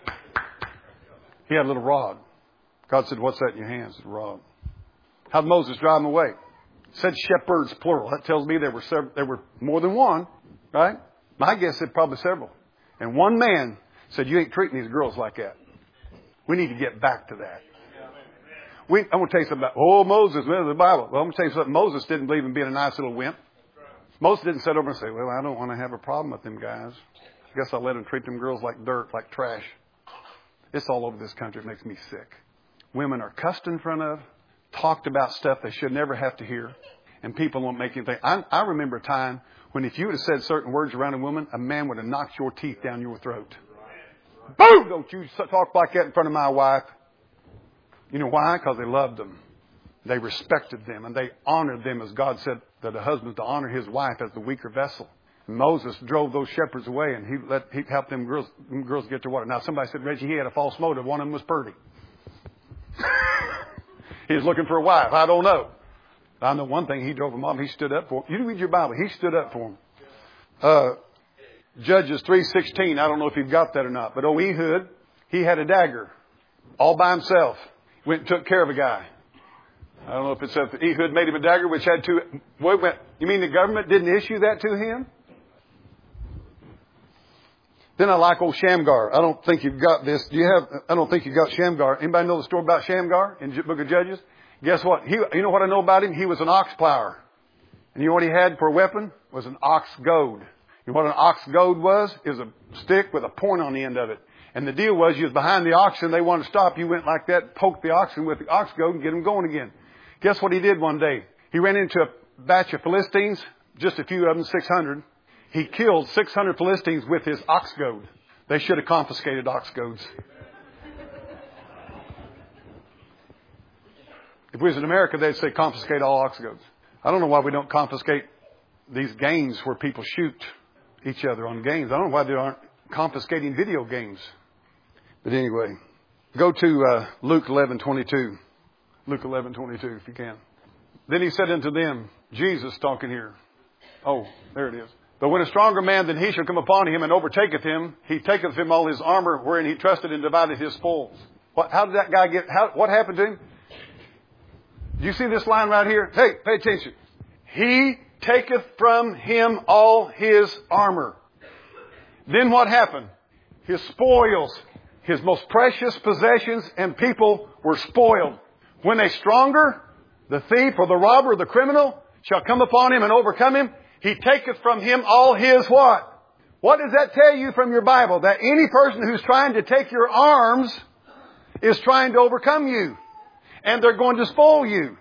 He had a little rod. God said, what's that in your hands? It's a rod. How did Moses drive them away? Said shepherds, plural. That tells me there were several, there were more than one, right? My guess said probably several. And one man said, you ain't treating these girls like that. We need to get back to that. We, I'm going to tell you something about, oh, Moses, man, the Bible. Well, I'm going to tell you something. Moses didn't believe in being a nice little wimp. Moses didn't sit over and say, well, I don't want to have a problem with them guys. I guess I'll let them treat them girls like dirt, like trash. It's all over this country. It makes me sick. Women are cussed in front of, talked about stuff they should never have to hear, and people won't make anything. I, I remember a time when if you would have said certain words around a woman, a man would have knocked your teeth down your throat. Boom! Don't you talk like that in front of my wife. You know why? Because they loved them. They respected them, and they honored them as God said that a husband is to honor his wife as the weaker vessel. Moses drove those shepherds away, and he let he helped them girls, them girls get their water. Now, somebody said, Reggie, he had a false motive. One of them was Purdy. He was looking for a wife. I don't know. I know one thing. He drove them off. He stood up for them. You read your Bible. He stood up for them. Uh, Judges three sixteen. I don't know if you've got that or not. But oh, Ehud, he had a dagger all by himself. Went and took care of a guy. I don't know if it said Ehud made him a dagger, which had two. Wait, wait, you mean the government didn't issue that to him? Then I like old Shamgar. I don't think you've got this. Do you have? I don't think you've got Shamgar. Anybody know the story about Shamgar in the book of Judges? Guess what? He, you know what I know about him? He was an ox plower. And you know what he had for a weapon? Was an ox goad. You know what an ox goad was? It was a stick with a point on the end of it. And the deal was you was behind the oxen. They wanted to stop. You went like that, poked the oxen with the ox goad and get them going again. Guess what he did one day? He ran into a batch of Philistines, just a few of them, six hundred. He killed six hundred Philistines with his ox goad. They should have confiscated ox goads. If we was in America, they'd say confiscate all ox goads. I don't know why we don't confiscate these games where people shoot each other on games. I don't know why they aren't confiscating video games. But anyway, go to uh, Luke eleven twenty-two. Luke eleven twenty-two, if you can. Then he said unto them, Jesus talking here. Oh, there it is. But when a stronger man than he shall come upon him and overtaketh him, he taketh him all his armor wherein he trusted and divided his spoils. What, how did that guy get, how, what happened to him? Do you see this line right here? Hey, pay attention. He taketh from him all his armor. Then what happened? His spoils, his most precious possessions and people were spoiled. When a stronger, the thief or the robber or the criminal, shall come upon him and overcome him, he taketh from him all his what? What does that tell you from your Bible? That any person who's trying to take your arms is trying to overcome you. And they're going to spoil you.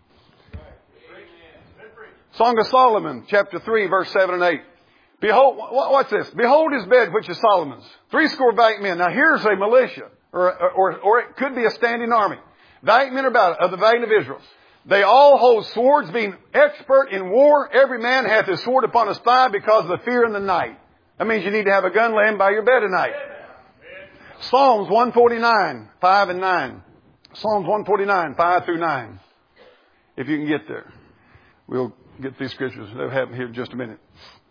Song of Solomon, chapter three, verse seven and eight. Behold, what's this? Behold his bed, which is Solomon's. Three score valiant men. Now here's a militia, or, or, or it could be a standing army. Valiant men about it, of the valiant of Israel. They all hold swords, being expert in war. Every man hath his sword upon his thigh because of the fear in the night. That means you need to have a gun laying by your bed at night. Psalms one forty-nine, five and nine. Psalms one forty-nine, five through nine. If you can get there. We'll get these scriptures. They'll have them here in just a minute.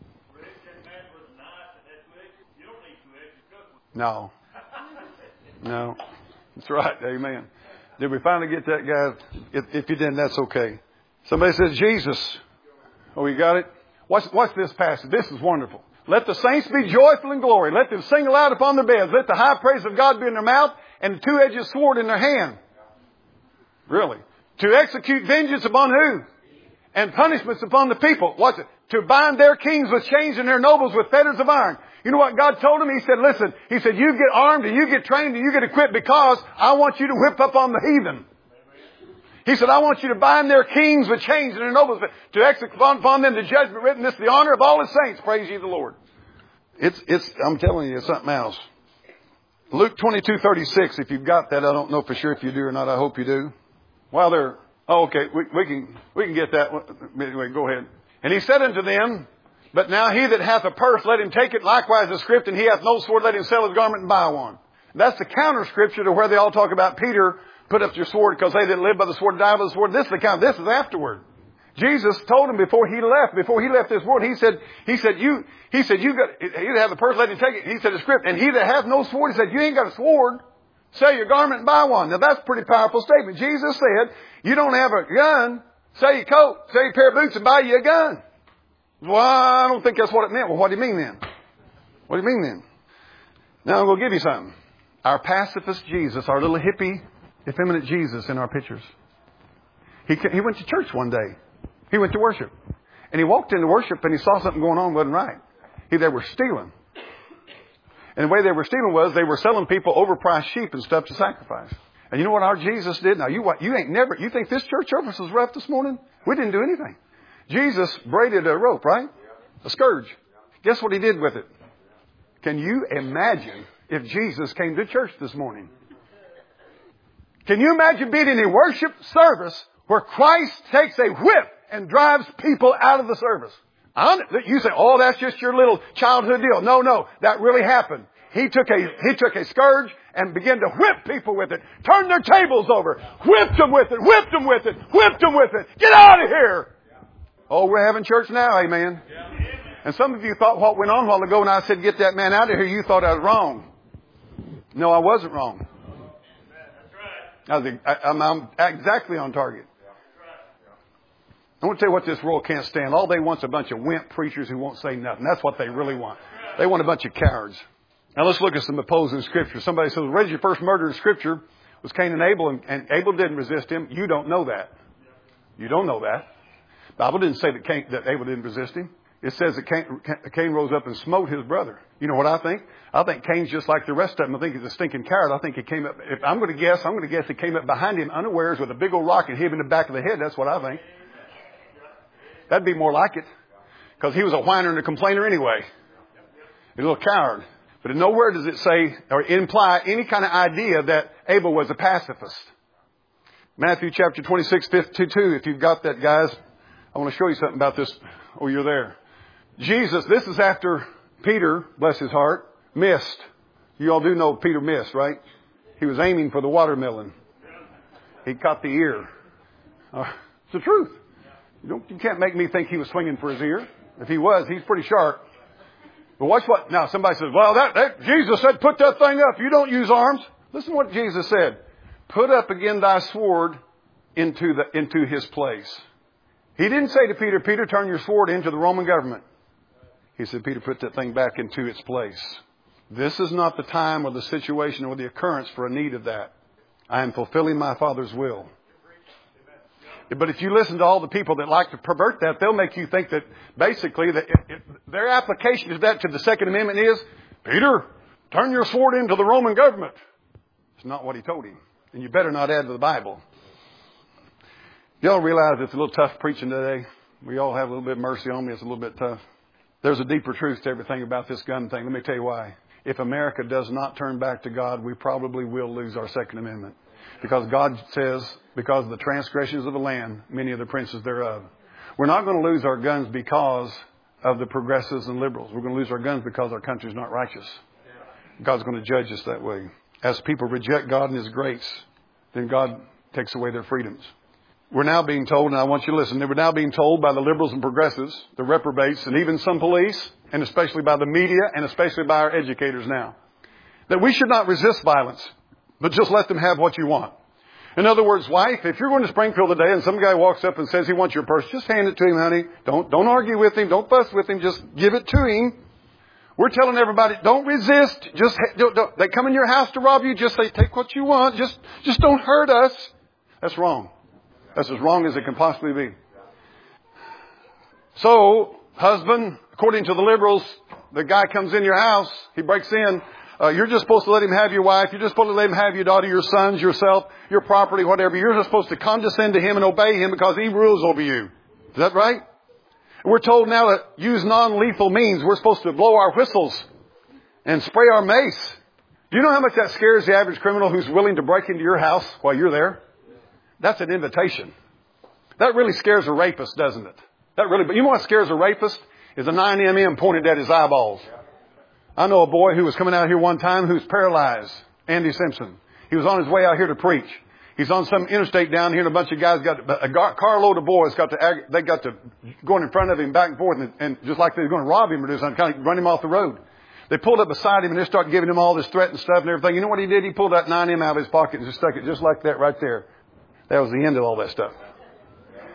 No. No. That's right. Amen. Did we finally get that, guy? If, if you didn't, that's okay. Somebody says, Jesus. Oh, you got it? Watch, watch this passage. This is wonderful. Let the saints be joyful in glory. Let them sing aloud upon their beds. Let the high praise of God be in their mouth and the two-edged sword in their hand. Really? To execute vengeance upon who? And punishments upon the people. What's it? To bind their kings with chains and their nobles with fetters of iron. You know what God told him? He said, listen, he said, you get armed and you get trained and you get equipped because I want you to whip up on the heathen. He said, I want you to bind their kings with chains and their nobles to execute upon them the judgment written. This is the honor of all his saints. Praise ye the Lord. It's, it's, I'm telling you, it's something else. Luke twenty-two thirty-six. If you've got that, I don't know for sure if you do or not. I hope you do. While they're, oh, okay, we, we can, we can get that. Anyway, go ahead. And he said unto them, but now he that hath a purse, let him take it, likewise a script, and he hath no sword, let him sell his garment and buy one. That's the counter scripture to where they all talk about Peter, put up your sword because they that live by the sword die by the sword. This is the count. This is afterward. Jesus told him before he left, before he left this world, he said, he said, you, he said, you got, he that hath a purse, let him take it. He said a script, and he that hath no sword, he said, you ain't got a sword. Sell your garment and buy one. Now that's a pretty powerful statement. Jesus said, you don't have a gun, sell your coat, sell your pair of boots and buy you a gun. Well, I don't think that's what it meant. Well, what do you mean then? What do you mean then? Now I'm going to give you something. Our pacifist Jesus, our little hippie, effeminate Jesus in our pictures. He, he went to church one day. He went to worship. And he walked into worship and he saw something going on wasn't right. He, they were stealing. And the way they were stealing was they were selling people overpriced sheep and stuff to sacrifice. And you know what our Jesus did? Now, you what? You ain't never, you think this church service was rough this morning? We didn't do anything. Jesus braided a rope, right? A scourge. Guess what he did with it? Can you imagine if Jesus came to church this morning? Can you imagine being in a worship service where Christ takes a whip and drives people out of the service? You say, oh, that's just your little childhood deal. No, no, that really happened. He took a, he took a scourge and began to whip people with it. Turned their tables over. Whipped them with it. Whipped them with it. Whipped them with it. Get out of here. Oh, we're having church now. Amen. And some of you thought what went on a while ago when I said, get that man out of here, you thought I was wrong. No, I wasn't wrong. I was, I, I'm, I'm exactly on target. I want to tell you what this world can't stand. All they want is a bunch of wimp preachers who won't say nothing. That's what they really want. They want a bunch of cowards. Now let's look at some opposing scripture. Somebody says, where's your first murder in scripture? Was Cain and Abel, and, and Abel didn't resist him. You don't know that. You don't know that. The Bible didn't say that, Cain, that Abel didn't resist him. It says that Cain, Cain rose up and smote his brother. You know what I think? I think Cain's just like the rest of them. I think he's a stinking coward. I think he came up, if I'm going to guess, I'm going to guess he came up behind him unawares with a big old rock and hit him in the back of the head. That's what I think. That'd be more like it. Because he was a whiner and a complainer anyway. He's a little coward. But in nowhere does it say or imply any kind of idea that Abel was a pacifist. Matthew chapter twenty-six, fifty-two. If you've got that, guys, I want to show you something about this. Oh, you're there. Jesus, this is after Peter, bless his heart, missed. You all do know Peter missed, right? He was aiming for the watermelon. He caught the ear. Uh, it's the truth. You, don't, you can't make me think he was swinging for his ear. If he was, he's pretty sharp. But watch what, now somebody says, well, that, that Jesus said, put that thing up. You don't use arms. Listen to what Jesus said. Put up again thy sword into the, into his place. He didn't say to Peter, Peter, turn your sword into the Roman government. He said, Peter, put that thing back into its place. This is not the time or the situation or the occurrence for a need of that. I am fulfilling my Father's will. But if you listen to all the people that like to pervert that, they'll make you think that basically that it, it, their application to that to the Second Amendment is, Peter, turn your sword into the Roman government. It's not what he told him. And you better not add to the Bible. Y'all realize it's a little tough preaching today. We all have a little bit of mercy on me. It's a little bit tough. There's a deeper truth to everything about this gun thing. Let me tell you why. If America does not turn back to God, we probably will lose our Second Amendment. Because God says, because of the transgressions of the land, many of the princes thereof. We're not going to lose our guns because of the progressives and liberals. We're going to lose our guns because our country's not righteous. God's going to judge us that way. As people reject God and His grace, then God takes away their freedoms. We're now being told, and I want you to listen, we're now being told by the liberals and progressives, the reprobates, and even some police, and especially by the media, and especially by our educators now, that we should not resist violence, but just let them have what you want. In other words, wife, if you're going to Springfield today and some guy walks up and says he wants your purse, just hand it to him, honey. Don't, don't argue with him. Don't fuss with him. Just give it to him. We're telling everybody, don't resist. Just, don't, don't, they come in your house to rob you. Just say, take what you want. Just, just don't hurt us. That's wrong. That's as wrong as it can possibly be. So, husband, according to the liberals, the guy comes in your house. He breaks in. Uh, you're just supposed to let him have your wife. You're just supposed to let him have your daughter, your sons, yourself, your property, whatever. You're just supposed to condescend to him and obey him because he rules over you. Is that right? We're told now to use non-lethal means. We're supposed to blow our whistles and spray our mace. Do you know how much that scares the average criminal who's willing to break into your house while you're there? That's an invitation. That really scares a rapist, doesn't it? That really, but you know what scares a rapist? Is a nine millimeter pointed at his eyeballs. I know a boy who was coming out here one time who's paralyzed. Andy Simpson. He was on his way out here to preach. He's on some interstate down here, and a bunch of guys got a carload of boys got to they got to going in front of him back and forth, and, and just like they were going to rob him or do something, kind of run him off the road. They pulled up beside him and they started giving him all this threat and stuff and everything. You know what he did? He pulled that nine M out of his pocket and just stuck it just like that right there. That was the end of all that stuff.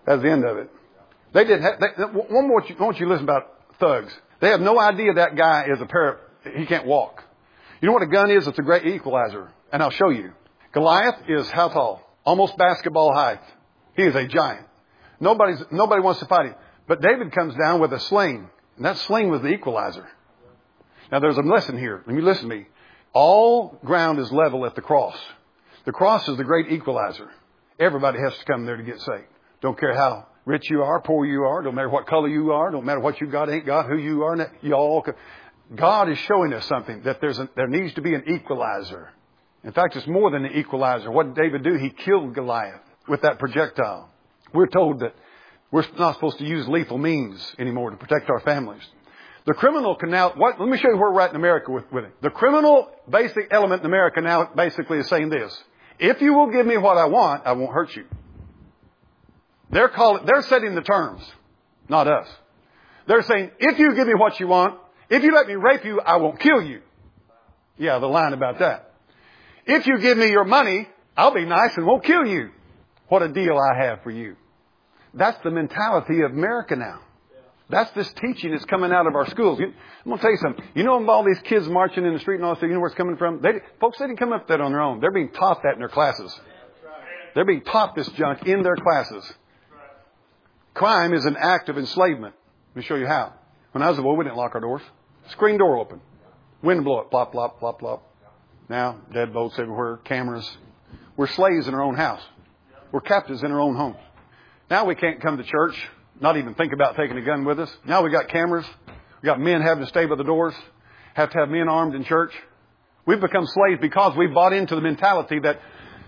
That's the end of it. They didn't have, they, one more, I want you to listen about thugs. They have no idea that guy is a para, he can't walk. You know what a gun is? It's a great equalizer. And I'll show you. Goliath is how tall? Almost basketball height. He is a giant. Nobody's, nobody wants to fight him. But David comes down with a sling. And that sling was the equalizer. Now there's a lesson here. Let me listen to me. All ground is level at the cross. The cross is the great equalizer. Everybody has to come there to get saved. Don't care how rich you are, poor you are. Don't matter what color you are. Don't matter what you got, ain't got, who you are. You all. God is showing us something, that there's a, there needs to be an equalizer. In fact, it's more than an equalizer. What did David do? He killed Goliath with that projectile. We're told that we're not supposed to use lethal means anymore to protect our families. The criminal can now, what, let me show you where we're at in America with, with it. The criminal basic element in America now basically is saying this: if you will give me what I want, I won't hurt you. They're calling, they're setting the terms, not us. They're saying, if you give me what you want, if you let me rape you, I won't kill you. Yeah, the line about that. If you give me your money, I'll be nice and won't kill you. What a deal I have for you. That's the mentality of America now. That's this teaching that's coming out of our schools. I'm going to tell you something. You know all these kids marching in the street and all this, you know where it's coming from? They, folks, they didn't come up with that on their own. They're being taught that in their classes. They're being taught this junk in their classes. Crime is an act of enslavement. Let me show you how. When I was a boy, we didn't lock our doors. Screen door open. Wind blow it. Plop, plop, plop, plop. Now, deadbolts everywhere. Cameras. We're slaves in our own house. We're captives in our own homes. Now we can't come to church, not even think about taking a gun with us. Now we got cameras. We got men having to stay by the doors. Have to have men armed in church. We've become slaves because we've bought into the mentality that,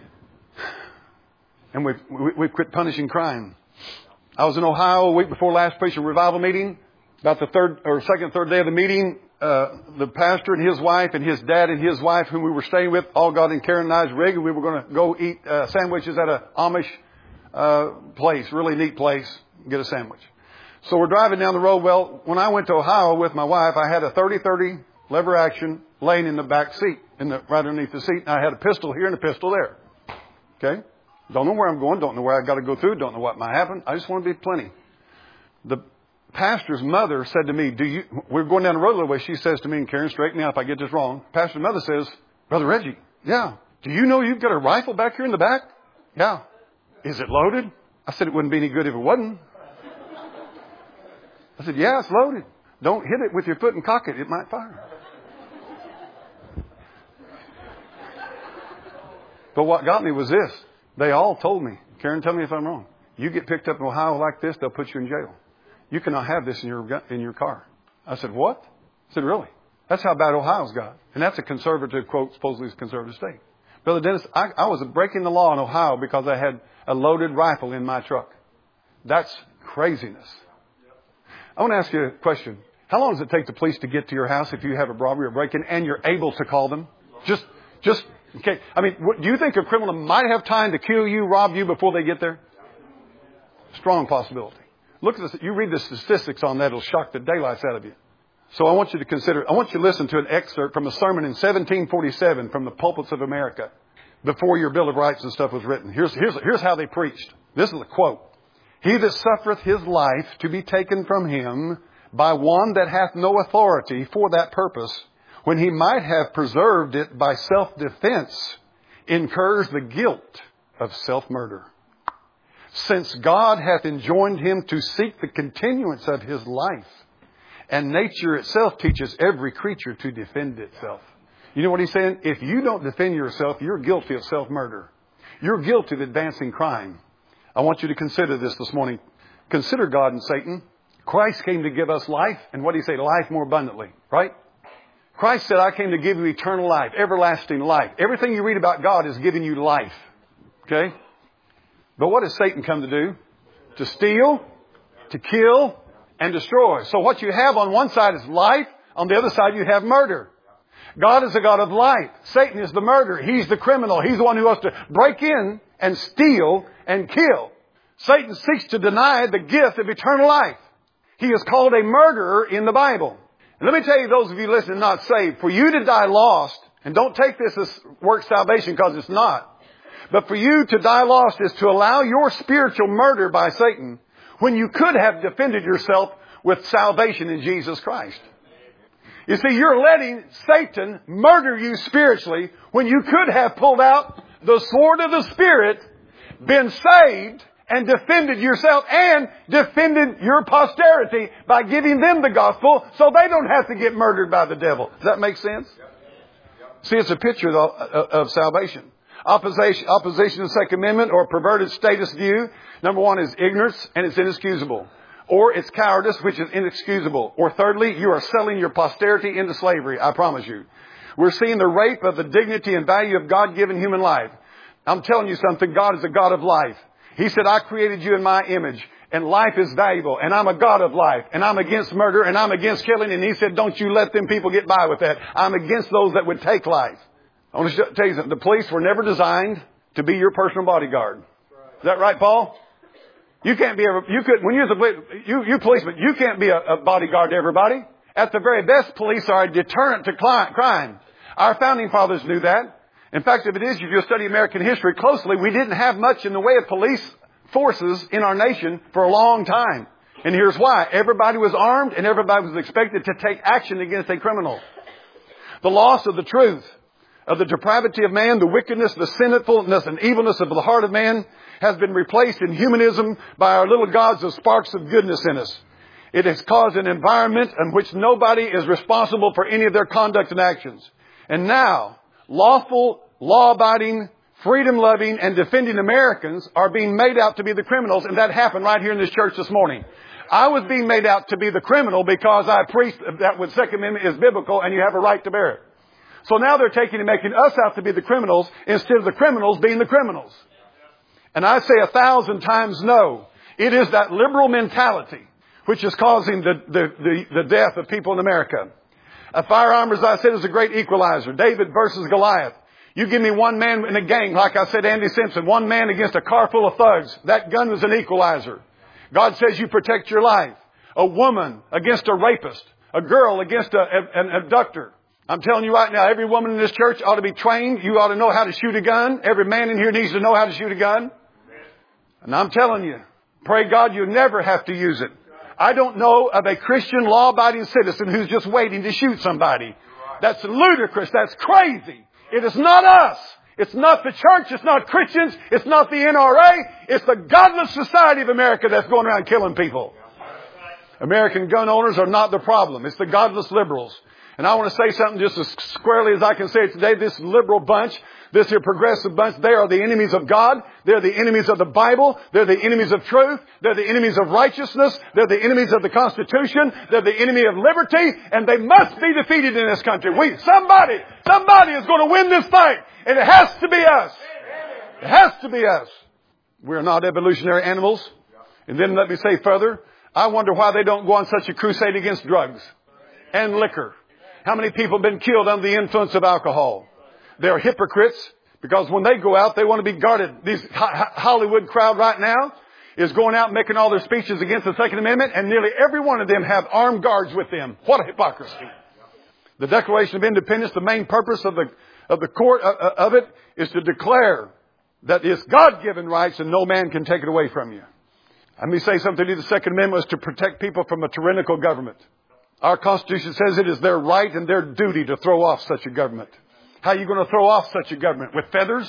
and we've, we've quit punishing crime. I was in Ohio a week before last preacher revival meeting. About the third or second, third day of the meeting, uh, the pastor and his wife and his dad and his wife, whom we were staying with, all got in Karen and I's rig, and we were going to go eat uh, sandwiches at a Amish uh, place, really neat place, get a sandwich. So we're driving down the road. Well, when I went to Ohio with my wife, I had a thirty thirty lever action laying in the back seat, in the right underneath the seat. And I had a pistol here and a pistol there. Okay? Don't know where I'm going. Don't know where I've got to go through. Don't know what might happen. I just want to be plenty. The pastor's mother said to me, do you, we're going down the road a little way. She says to me, and Karen, straighten me out if I get this wrong. Pastor's mother says, Brother Reggie, yeah. Do you know you've got a rifle back here in the back? Yeah. Is it loaded? I said, it wouldn't be any good if it wasn't. I said, yeah, it's loaded. Don't hit it with your foot and cock it. It might fire. But what got me was this. They all told me, Karen, tell me if I'm wrong. You get picked up in Ohio like this, they'll put you in jail. You cannot have this in your in your car. I said, what? I said, really? That's how bad Ohio's got. And that's a conservative, quote, supposedly a conservative state. Brother Dennis, I, I was breaking the law in Ohio because I had a loaded rifle in my truck. That's craziness. I want to ask you a question. How long does it take the police to get to your house if you have a robbery or break-in and you're able to call them? Just, just, okay. I mean, what, do you think a criminal might have time to kill you, rob you before they get there? Strong possibility. Look at this. You read the statistics on that, it'll shock the daylights out of you. So I want you to consider, I want you to listen to an excerpt from a sermon in seventeen forty-seven from the pulpits of America before your Bill of Rights and stuff was written. Here's, here's, here's how they preached. This is a quote. He that suffereth his life to be taken from him by one that hath no authority for that purpose, when he might have preserved it by self-defense, incurs the guilt of self-murder. Since God hath enjoined him to seek the continuance of his life, and nature itself teaches every creature to defend itself. You know what he's saying? If you don't defend yourself, you're guilty of self-murder. You're guilty of advancing crime. I want you to consider this this morning. Consider God and Satan. Christ came to give us life, and what did he say? Life more abundantly, right? Christ said, I came to give you eternal life, everlasting life. Everything you read about God is giving you life. Okay? But what does Satan come to do? To steal, to kill, and destroy. So what you have on one side is life. On the other side, you have murder. God is a God of life. Satan is the murderer. He's the criminal. He's the one who wants to break in and steal and kill. Satan seeks to deny the gift of eternal life. He is called a murderer in the Bible. And let me tell you, those of you listening not saved, for you to die lost, and don't take this as work salvation because it's not. But for you to die lost is to allow your spiritual murder by Satan when you could have defended yourself with salvation in Jesus Christ. You see, you're letting Satan murder you spiritually when you could have pulled out the sword of the Spirit, been saved, and defended yourself and defended your posterity by giving them the gospel so they don't have to get murdered by the devil. Does that make sense? See, it's a picture of, of salvation. Opposition, opposition to the Second Amendment or perverted status view. Number one is ignorance, and it's inexcusable. Or it's cowardice, which is inexcusable. Or thirdly, you are selling your posterity into slavery, I promise you. We're seeing the rape of the dignity and value of God-given human life. I'm telling you something, God is a God of life. He said, I created you in my image, and life is valuable, and I'm a God of life, and I'm against murder, and I'm against killing, and He said, don't you let them people get by with that. I'm against those that would take life. I want to tell you something. The police were never designed to be your personal bodyguard. Is that right, Paul? You can't be a, you could, when you're the, you, you policeman, you can't be a, a bodyguard to everybody. At the very best, police are a deterrent to crime. Our founding fathers knew that. In fact, if it is, if you study American history closely, we didn't have much in the way of police forces in our nation for a long time. And here's why. Everybody was armed and everybody was expected to take action against a criminal. The loss of the truth, of the depravity of man, the wickedness, the sinfulness and evilness of the heart of man has been replaced in humanism by our little gods of sparks of goodness in us. It has caused an environment in which nobody is responsible for any of their conduct and actions. And now, lawful, law-abiding, freedom-loving, and defending Americans are being made out to be the criminals, and that happened right here in this church this morning. I was being made out to be the criminal because I preached that the Second Amendment is biblical and you have a right to bear it. So now they're taking and making us out to be the criminals instead of the criminals being the criminals. And I say a thousand times no. It is that liberal mentality which is causing the, the, the, the death of people in America. A firearm, as I said, is a great equalizer. David versus Goliath. You give me one man in a gang, like I said, Andy Simpson, one man against a car full of thugs. That gun was an equalizer. God says you protect your life. A woman against a rapist. A girl against a, an abductor. I'm telling you right now, every woman in this church ought to be trained. You ought to know how to shoot a gun. Every man in here needs to know how to shoot a gun. And I'm telling you, pray God you never have to use it. I don't know of a Christian law-abiding citizen who's just waiting to shoot somebody. That's ludicrous. That's crazy. It is not us. It's not the church. It's not Christians. It's not the N R A. It's the godless society of America that's going around killing people. American gun owners are not the problem. It's the godless liberals. And I want to say something just as squarely as I can say it today. This liberal bunch, this here progressive bunch, they are the enemies of God. They're the enemies of the Bible. They're the enemies of truth. They're the enemies of righteousness. They're the enemies of the Constitution. They're the enemy of liberty. And they must be defeated in this country. We, somebody, somebody is going to win this fight. And it has to be us. It has to be us. We're not evolutionary animals. And then let me say further, I wonder why they don't go on such a crusade against drugs and liquor. How many people have been killed under the influence of alcohol? They're hypocrites because when they go out, they want to be guarded. This Hollywood crowd right now is going out and making all their speeches against the Second Amendment, and nearly every one of them have armed guards with them. What a hypocrisy. The Declaration of Independence, the main purpose of the, of the court of it is to declare that it's God-given rights and no man can take it away from you. Let me say something to you. The Second Amendment was to protect people from a tyrannical government. Our Constitution says it is their right and their duty to throw off such a government. How are you going to throw off such a government? With feathers?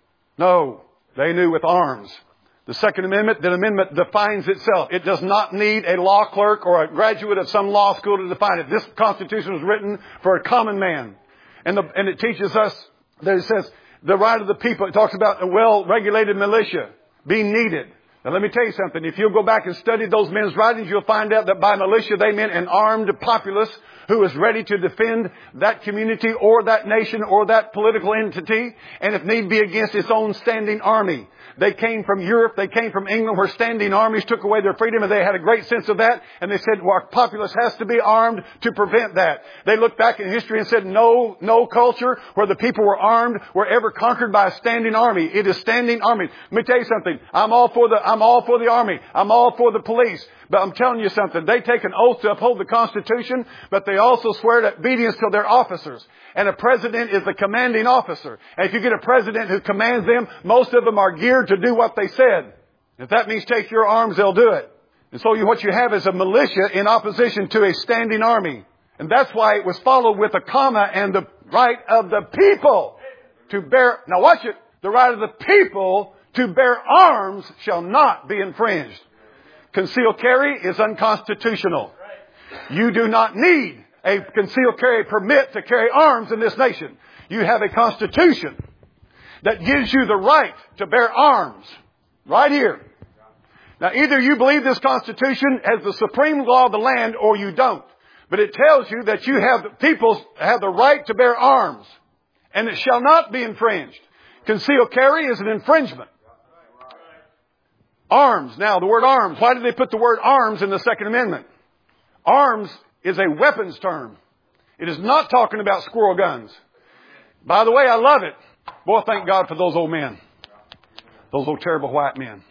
No. They knew with arms. The Second Amendment, the amendment defines itself. It does not need a law clerk or a graduate of some law school to define it. This Constitution was written for a common man. And, the, and it teaches us that it says the right of the people. It talks about a well-regulated militia being needed. Now let me tell you something. If you'll go back and study those men's writings, you'll find out that by militia they meant an armed populace who was ready to defend that community or that nation or that political entity, and if need be against its own standing army. They came from Europe. They came from England where standing armies took away their freedom, and they had a great sense of that. And they said, well, our populace has to be armed to prevent that. They looked back in history and said, no, no culture where the people were armed were ever conquered by a standing army. It is standing army. Let me tell you something. I'm all for the, I'm all for the Army. I'm all for the police. But I'm telling you something. They take an oath to uphold the Constitution, but they also swear to obedience to their officers. And a president is the commanding officer. And if you get a president who commands them, most of them are geared to do what they said. If that means take your arms, they'll do it. And so you, what you have is a militia in opposition to a standing army. And that's why it was followed with a comma and the right of the people to bear. Now watch it. The right of the people to bear arms shall not be infringed. Concealed carry is unconstitutional. You do not need a concealed carry permit to carry arms in this nation. You have a constitution that gives you the right to bear arms right here. Now either you believe this constitution as the supreme law of the land or you don't. But it tells you that you have, people have the right to bear arms. And it shall not be infringed. Concealed carry is an infringement. Arms. Now, the word arms. Why did they put the word arms in the Second Amendment? Arms is a weapons term. It is not talking about squirrel guns. By the way, I love it. Boy, thank God for those old men. Those old terrible white men.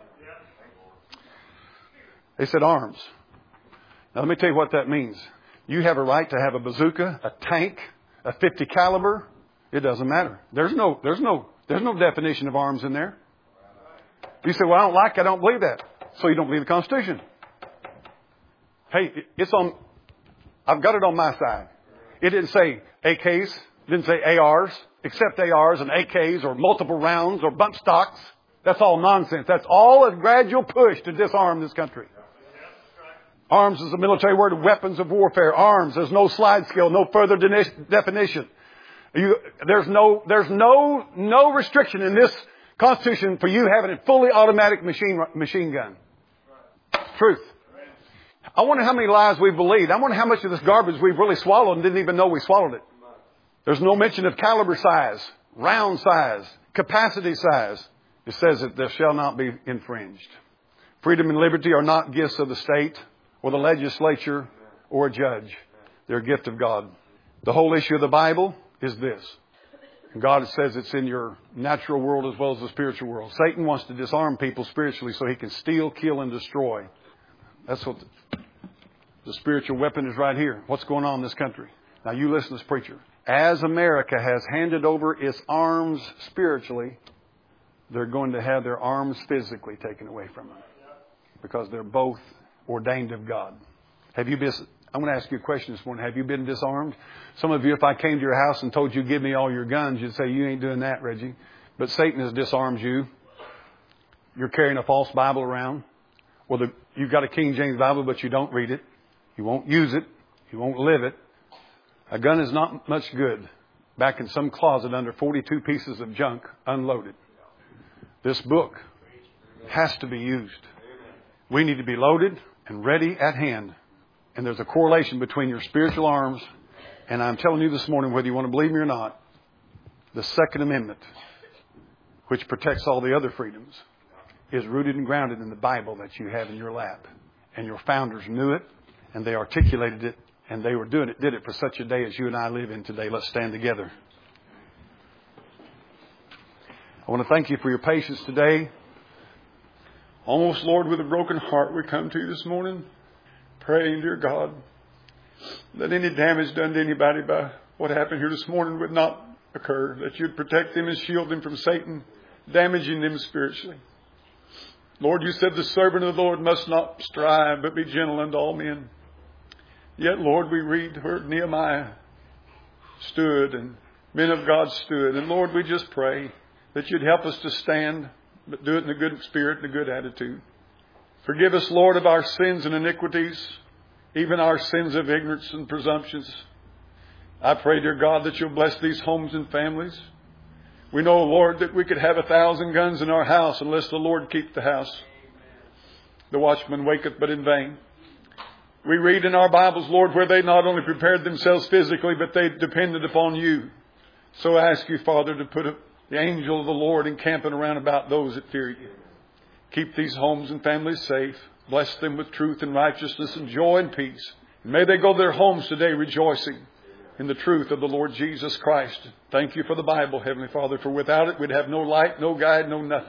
They said arms. Now, let me tell you what that means. You have a right to have a bazooka, a tank, a fifty caliber. It doesn't matter. There's no, there's no, there's no definition of arms in there. You say, well, I don't like it. I don't believe that. So you don't believe the Constitution. Hey, it's on, I've got it on my side. It didn't say A Ks. It didn't say A Rs, except A Rs and A Ks or multiple rounds or bump stocks. That's all nonsense. That's all a gradual push to disarm this country. Arms is a military word of weapons of warfare. Arms. There's no slide scale, no further de- definition. You, there's no, there's no, no restriction in this Constitution for you having a fully automatic machine, machine gun. Truth. I wonder how many lies we've believed. I wonder how much of this garbage we've really swallowed and didn't even know we swallowed it. There's no mention of caliber size, round size, capacity size. It says that there shall not be infringed. Freedom and liberty are not gifts of the state or the legislature or a judge. They're a gift of God. The whole issue of the Bible is this. And God says it's in your natural world as well as the spiritual world. Satan wants to disarm people spiritually so he can steal, kill, and destroy. That's what the, the spiritual weapon is right here. What's going on in this country? Now you listen to this preacher. As America has handed over its arms spiritually, they're going to have their arms physically taken away from them. Because they're both ordained of God. Have you been, I'm going to ask you a question this morning. Have you been disarmed? Some of you, if I came to your house and told you, give me all your guns, you'd say, you ain't doing that, Reggie. But Satan has disarmed you. You're carrying a false Bible around. Well, the, you've got a King James Bible, but you don't read it. You won't use it. You won't live it. A gun is not much good. Back in some closet under forty-two pieces of junk, unloaded. This book has to be used. We need to be loaded and ready at hand. And there's a correlation between your spiritual arms, and I'm telling you this morning, whether you want to believe me or not, the Second Amendment, which protects all the other freedoms, is rooted and grounded in the Bible that you have in your lap. And your founders knew it, and they articulated it, and they were doing it, did it for such a day as you and I live in today. Let's stand together. I want to thank you for your patience today. Almost, Lord, with a broken heart, we come to you this morning, praying, dear God, that any damage done to anybody by what happened here this morning would not occur, that you'd protect them and shield them from Satan, damaging them spiritually. Lord, you said the servant of the Lord must not strive, but be gentle unto all men. Yet, Lord, we read where Nehemiah stood and men of God stood. And Lord, we just pray that you'd help us to stand, but do it in a good spirit and a good attitude. Forgive us, Lord, of our sins and iniquities, even our sins of ignorance and presumptions. I pray, dear God, that you'll bless these homes and families. We know, Lord, that we could have a thousand guns in our house unless the Lord keep the house. The watchman waketh but in vain. We read in our Bibles, Lord, where they not only prepared themselves physically, but they depended upon you. So I ask you, Father, to put a the angel of the Lord encamping around about those that fear you. Keep these homes and families safe. Bless them with truth and righteousness and joy and peace. And may they go to their homes today rejoicing in the truth of the Lord Jesus Christ. Thank you for the Bible, Heavenly Father, for without it we'd have no light, no guide, no nothing.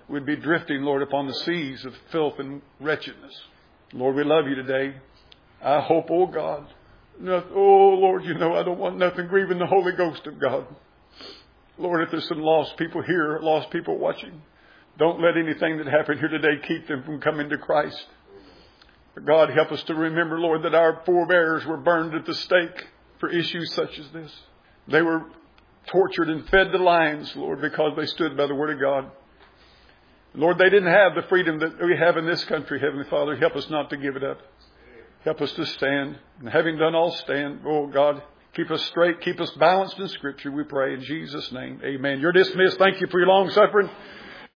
we'd be drifting, Lord, upon the seas of filth and wretchedness. Lord, we love you today. I hope, oh God, no, oh Lord, you know I don't want nothing grieving the Holy Ghost of God. Lord, if there's some lost people here, lost people watching, don't let anything that happened here today keep them from coming to Christ. But God, help us to remember, Lord, that our forebears were burned at the stake for issues such as this. They were tortured and fed to lions, Lord, because they stood by the Word of God. Lord, they didn't have the freedom that we have in this country, Heavenly Father. Help us not to give it up. Help us to stand. And having done all, stand. Oh, God, keep us straight. Keep us balanced in Scripture, we pray in Jesus' name. Amen. You're dismissed. Thank you for your long suffering.